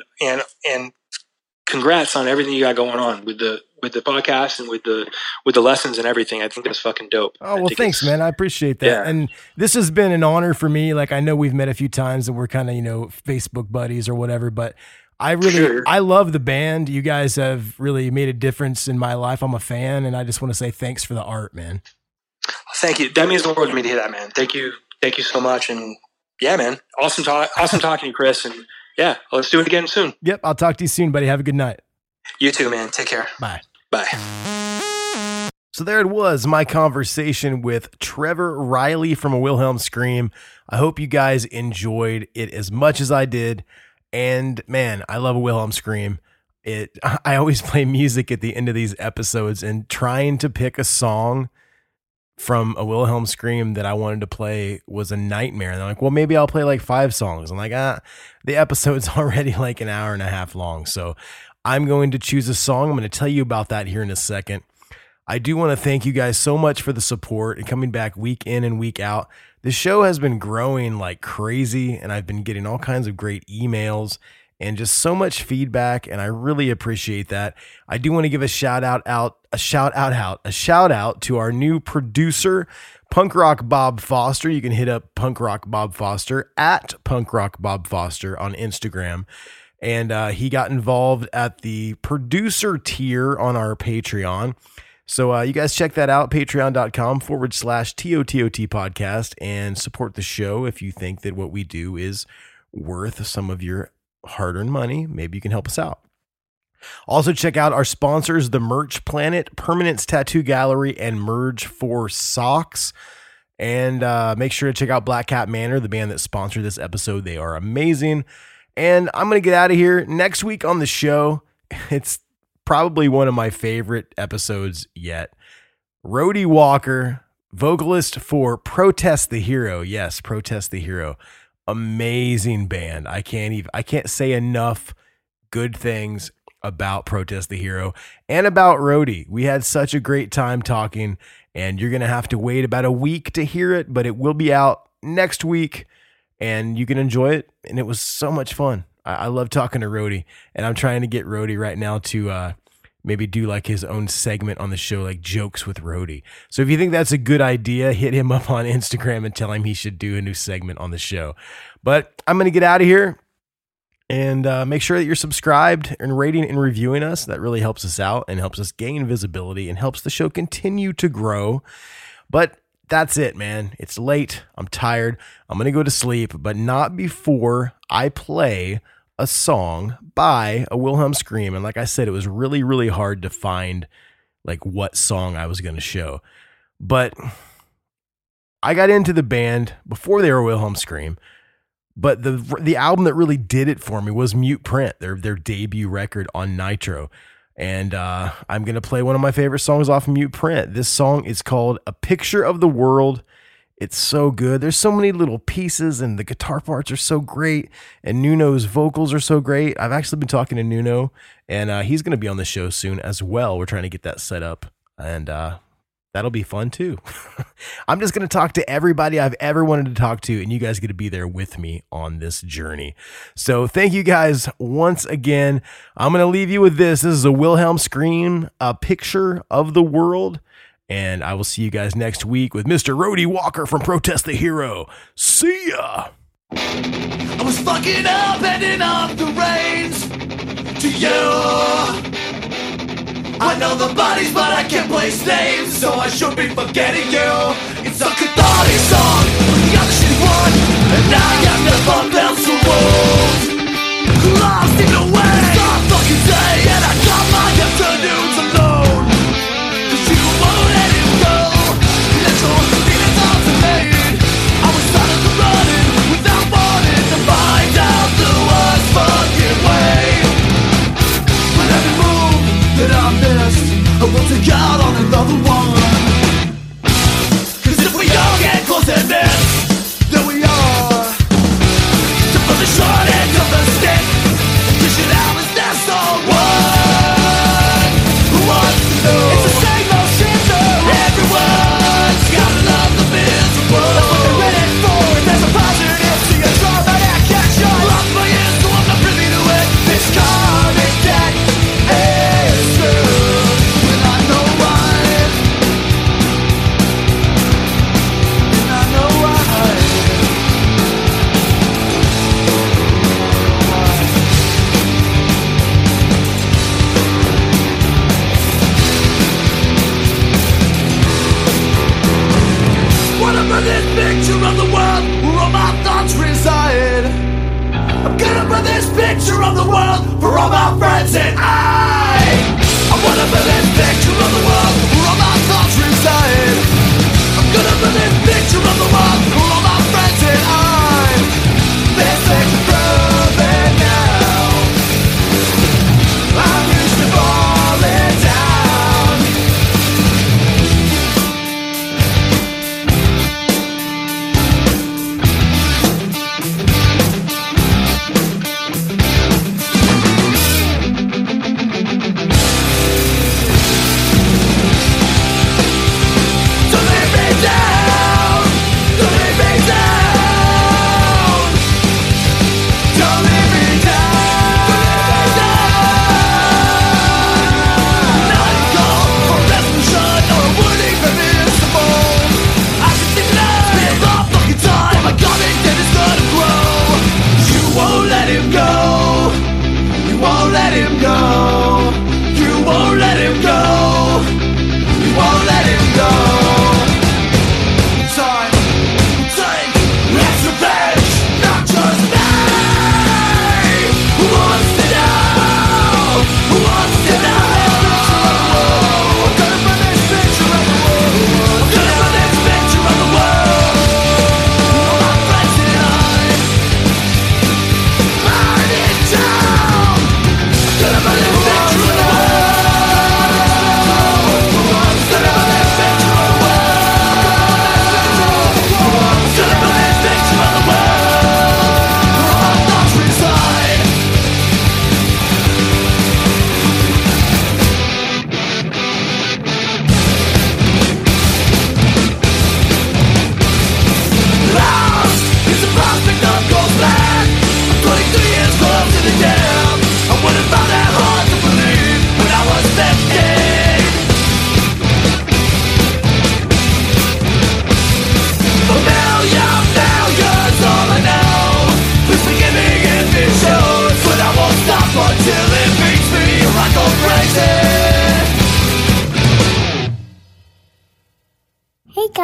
congrats on everything you got going on with the podcast and with the lessons and everything. I think that's fucking dope. Oh, well, thanks, man. I appreciate that. Yeah. And this has been an honor for me. Like, I know we've met a few times and we're kind of, Facebook buddies or whatever, but I love the band. You guys have really made a difference in my life. I'm a fan, and I just want to say thanks for the art, man. Thank you. That means the world to me to hear that, man. Thank you so much. And yeah, man, awesome talking to you, Chris. And yeah, let's do it again soon. Yep, I'll talk to you soon, buddy. Have a good night. You too, man. Take care. Bye. Bye. So there it was, my conversation with Trevor Riley from A Wilhelm Scream. I hope you guys enjoyed it as much as I did. And man, I love A Wilhelm Scream. I always play music at the end of these episodes, and trying to pick a song from A Wilhelm Scream that I wanted to play was a nightmare. And I'm like, well, maybe I'll play like 5 songs. I'm like, the episode's already like an hour and a half long. So I'm going to choose a song. I'm going to tell you about that here in a second. I do want to thank you guys so much for the support and coming back week in and week out. The show has been growing like crazy, and I've been getting all kinds of great emails and just so much feedback, and I really appreciate that. I do want to give a shout out to our new producer, Punk Rock Bob Foster. You can hit up Punk Rock Bob Foster at Punk Rock Bob Foster on Instagram. And he got involved at the producer tier on our Patreon. So you guys check that out, patreon.com/TOTOT podcast, and support the show if you think that what we do is worth some of your hard-earned money. Maybe you can help us out. Also check out our sponsors, The Merch Planet, Permanence Tattoo Gallery, and Merge for Socks. And make sure to check out Black Cat Manor, the band that sponsored this episode. They are amazing. And I'm going to get out of here. Next week on the show, it's probably one of my favorite episodes yet. Rody Walker, vocalist for Protest the Hero. Yes, Protest the Hero. Amazing band. I can't say enough good things about Protest the Hero and about Rody. We had such a great time talking, and you're going to have to wait about a week to hear it, but it will be out next week and you can enjoy it. And it was so much fun. I love talking to Rody, and I'm trying to get Rody right now to maybe do like his own segment on the show, like Jokes with Rody. So if you think that's a good idea, hit him up on Instagram and tell him he should do a new segment on the show. But I'm going to get out of here, and make sure that you're subscribed and rating and reviewing us. That really helps us out and helps us gain visibility and helps the show continue to grow. But that's it, man. It's late. I'm tired. I'm going to go to sleep, but not before I play a song by a Wilhelm Scream. And like I said, it was really, really hard to find like what song I was going to show. But I got into the band before they were Wilhelm Scream. But the album that really did it for me was Mute Print, their debut record on Nitro. And I'm going to play one of my favorite songs off of Mute Print. This song is called A Picture of the World. It's so good. There's so many little pieces, and the guitar parts are so great, and Nuno's vocals are so great. I've actually been talking to Nuno, and he's going to be on the show soon as well. We're trying to get that set up, and that'll be fun too. I'm just going to talk to everybody I've ever wanted to talk to, and you guys get to be there with me on this journey. So thank you guys once again. I'm going to leave you with this. This is a Wilhelm Scream, A Picture of the World. And I will see you guys next week with Mr. Rody Walker from Protest the Hero. See ya! I was fucking up, handing off the reins to you. I know the bodies, but I can't place names, so I should be forgetting you. It's a cathartic song, but the other shitty one, and now I got the fun bells to wolves. Lost in the way, it's a fucking day, and I got my afternoons alone. Cause you won't let it go, that's all the feelings alternated. I was starting to running, without wanting to find out the worst fucking way. But every move that I missed, I will take out on another one. Cause if we all get close and miss, then we are to put the short end of the stick, dish it out as that's all one. Who wants to know? It's the same old shit though. Everyone's gotta love the miserable. That's what they're in it for. If there's a positive, see a drama that catch on. Lost my ears, so I'm not privy to it. This comic that is true. When I know why, and I know why. Wanna put this picture of the world where all my thoughts reside. I'm gonna put this picture of the world for all my friends and I wanna put this picture of the world where all my thoughts reside. I'm gonna put this picture of the world for all my friends and I. This picture proven now. I'm used to falling down.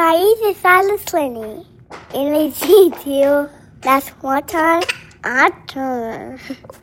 Hi, this is Silas Lenny. And I see you last one time on tour.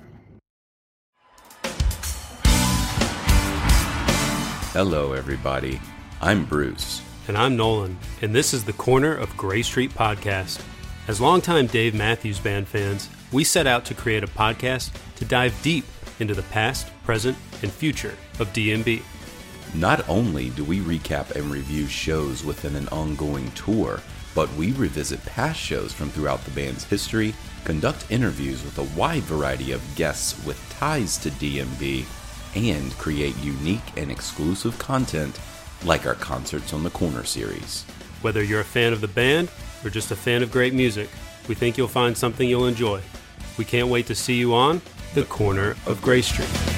Hello, everybody. I'm Bruce. And I'm Nolan, and this is the Corner of Gray Street podcast. As longtime Dave Matthews Band fans, we set out to create a podcast to dive deep into the past, present, and future of DMB. Not only do we recap and review shows within an ongoing tour, but we revisit past shows from throughout the band's history, conduct interviews with a wide variety of guests with ties to DMB, and create unique and exclusive content like our Concerts on the Corner series. Whether you're a fan of the band or just a fan of great music, we think you'll find something you'll enjoy. We can't wait to see you on The Corner of Gray Street.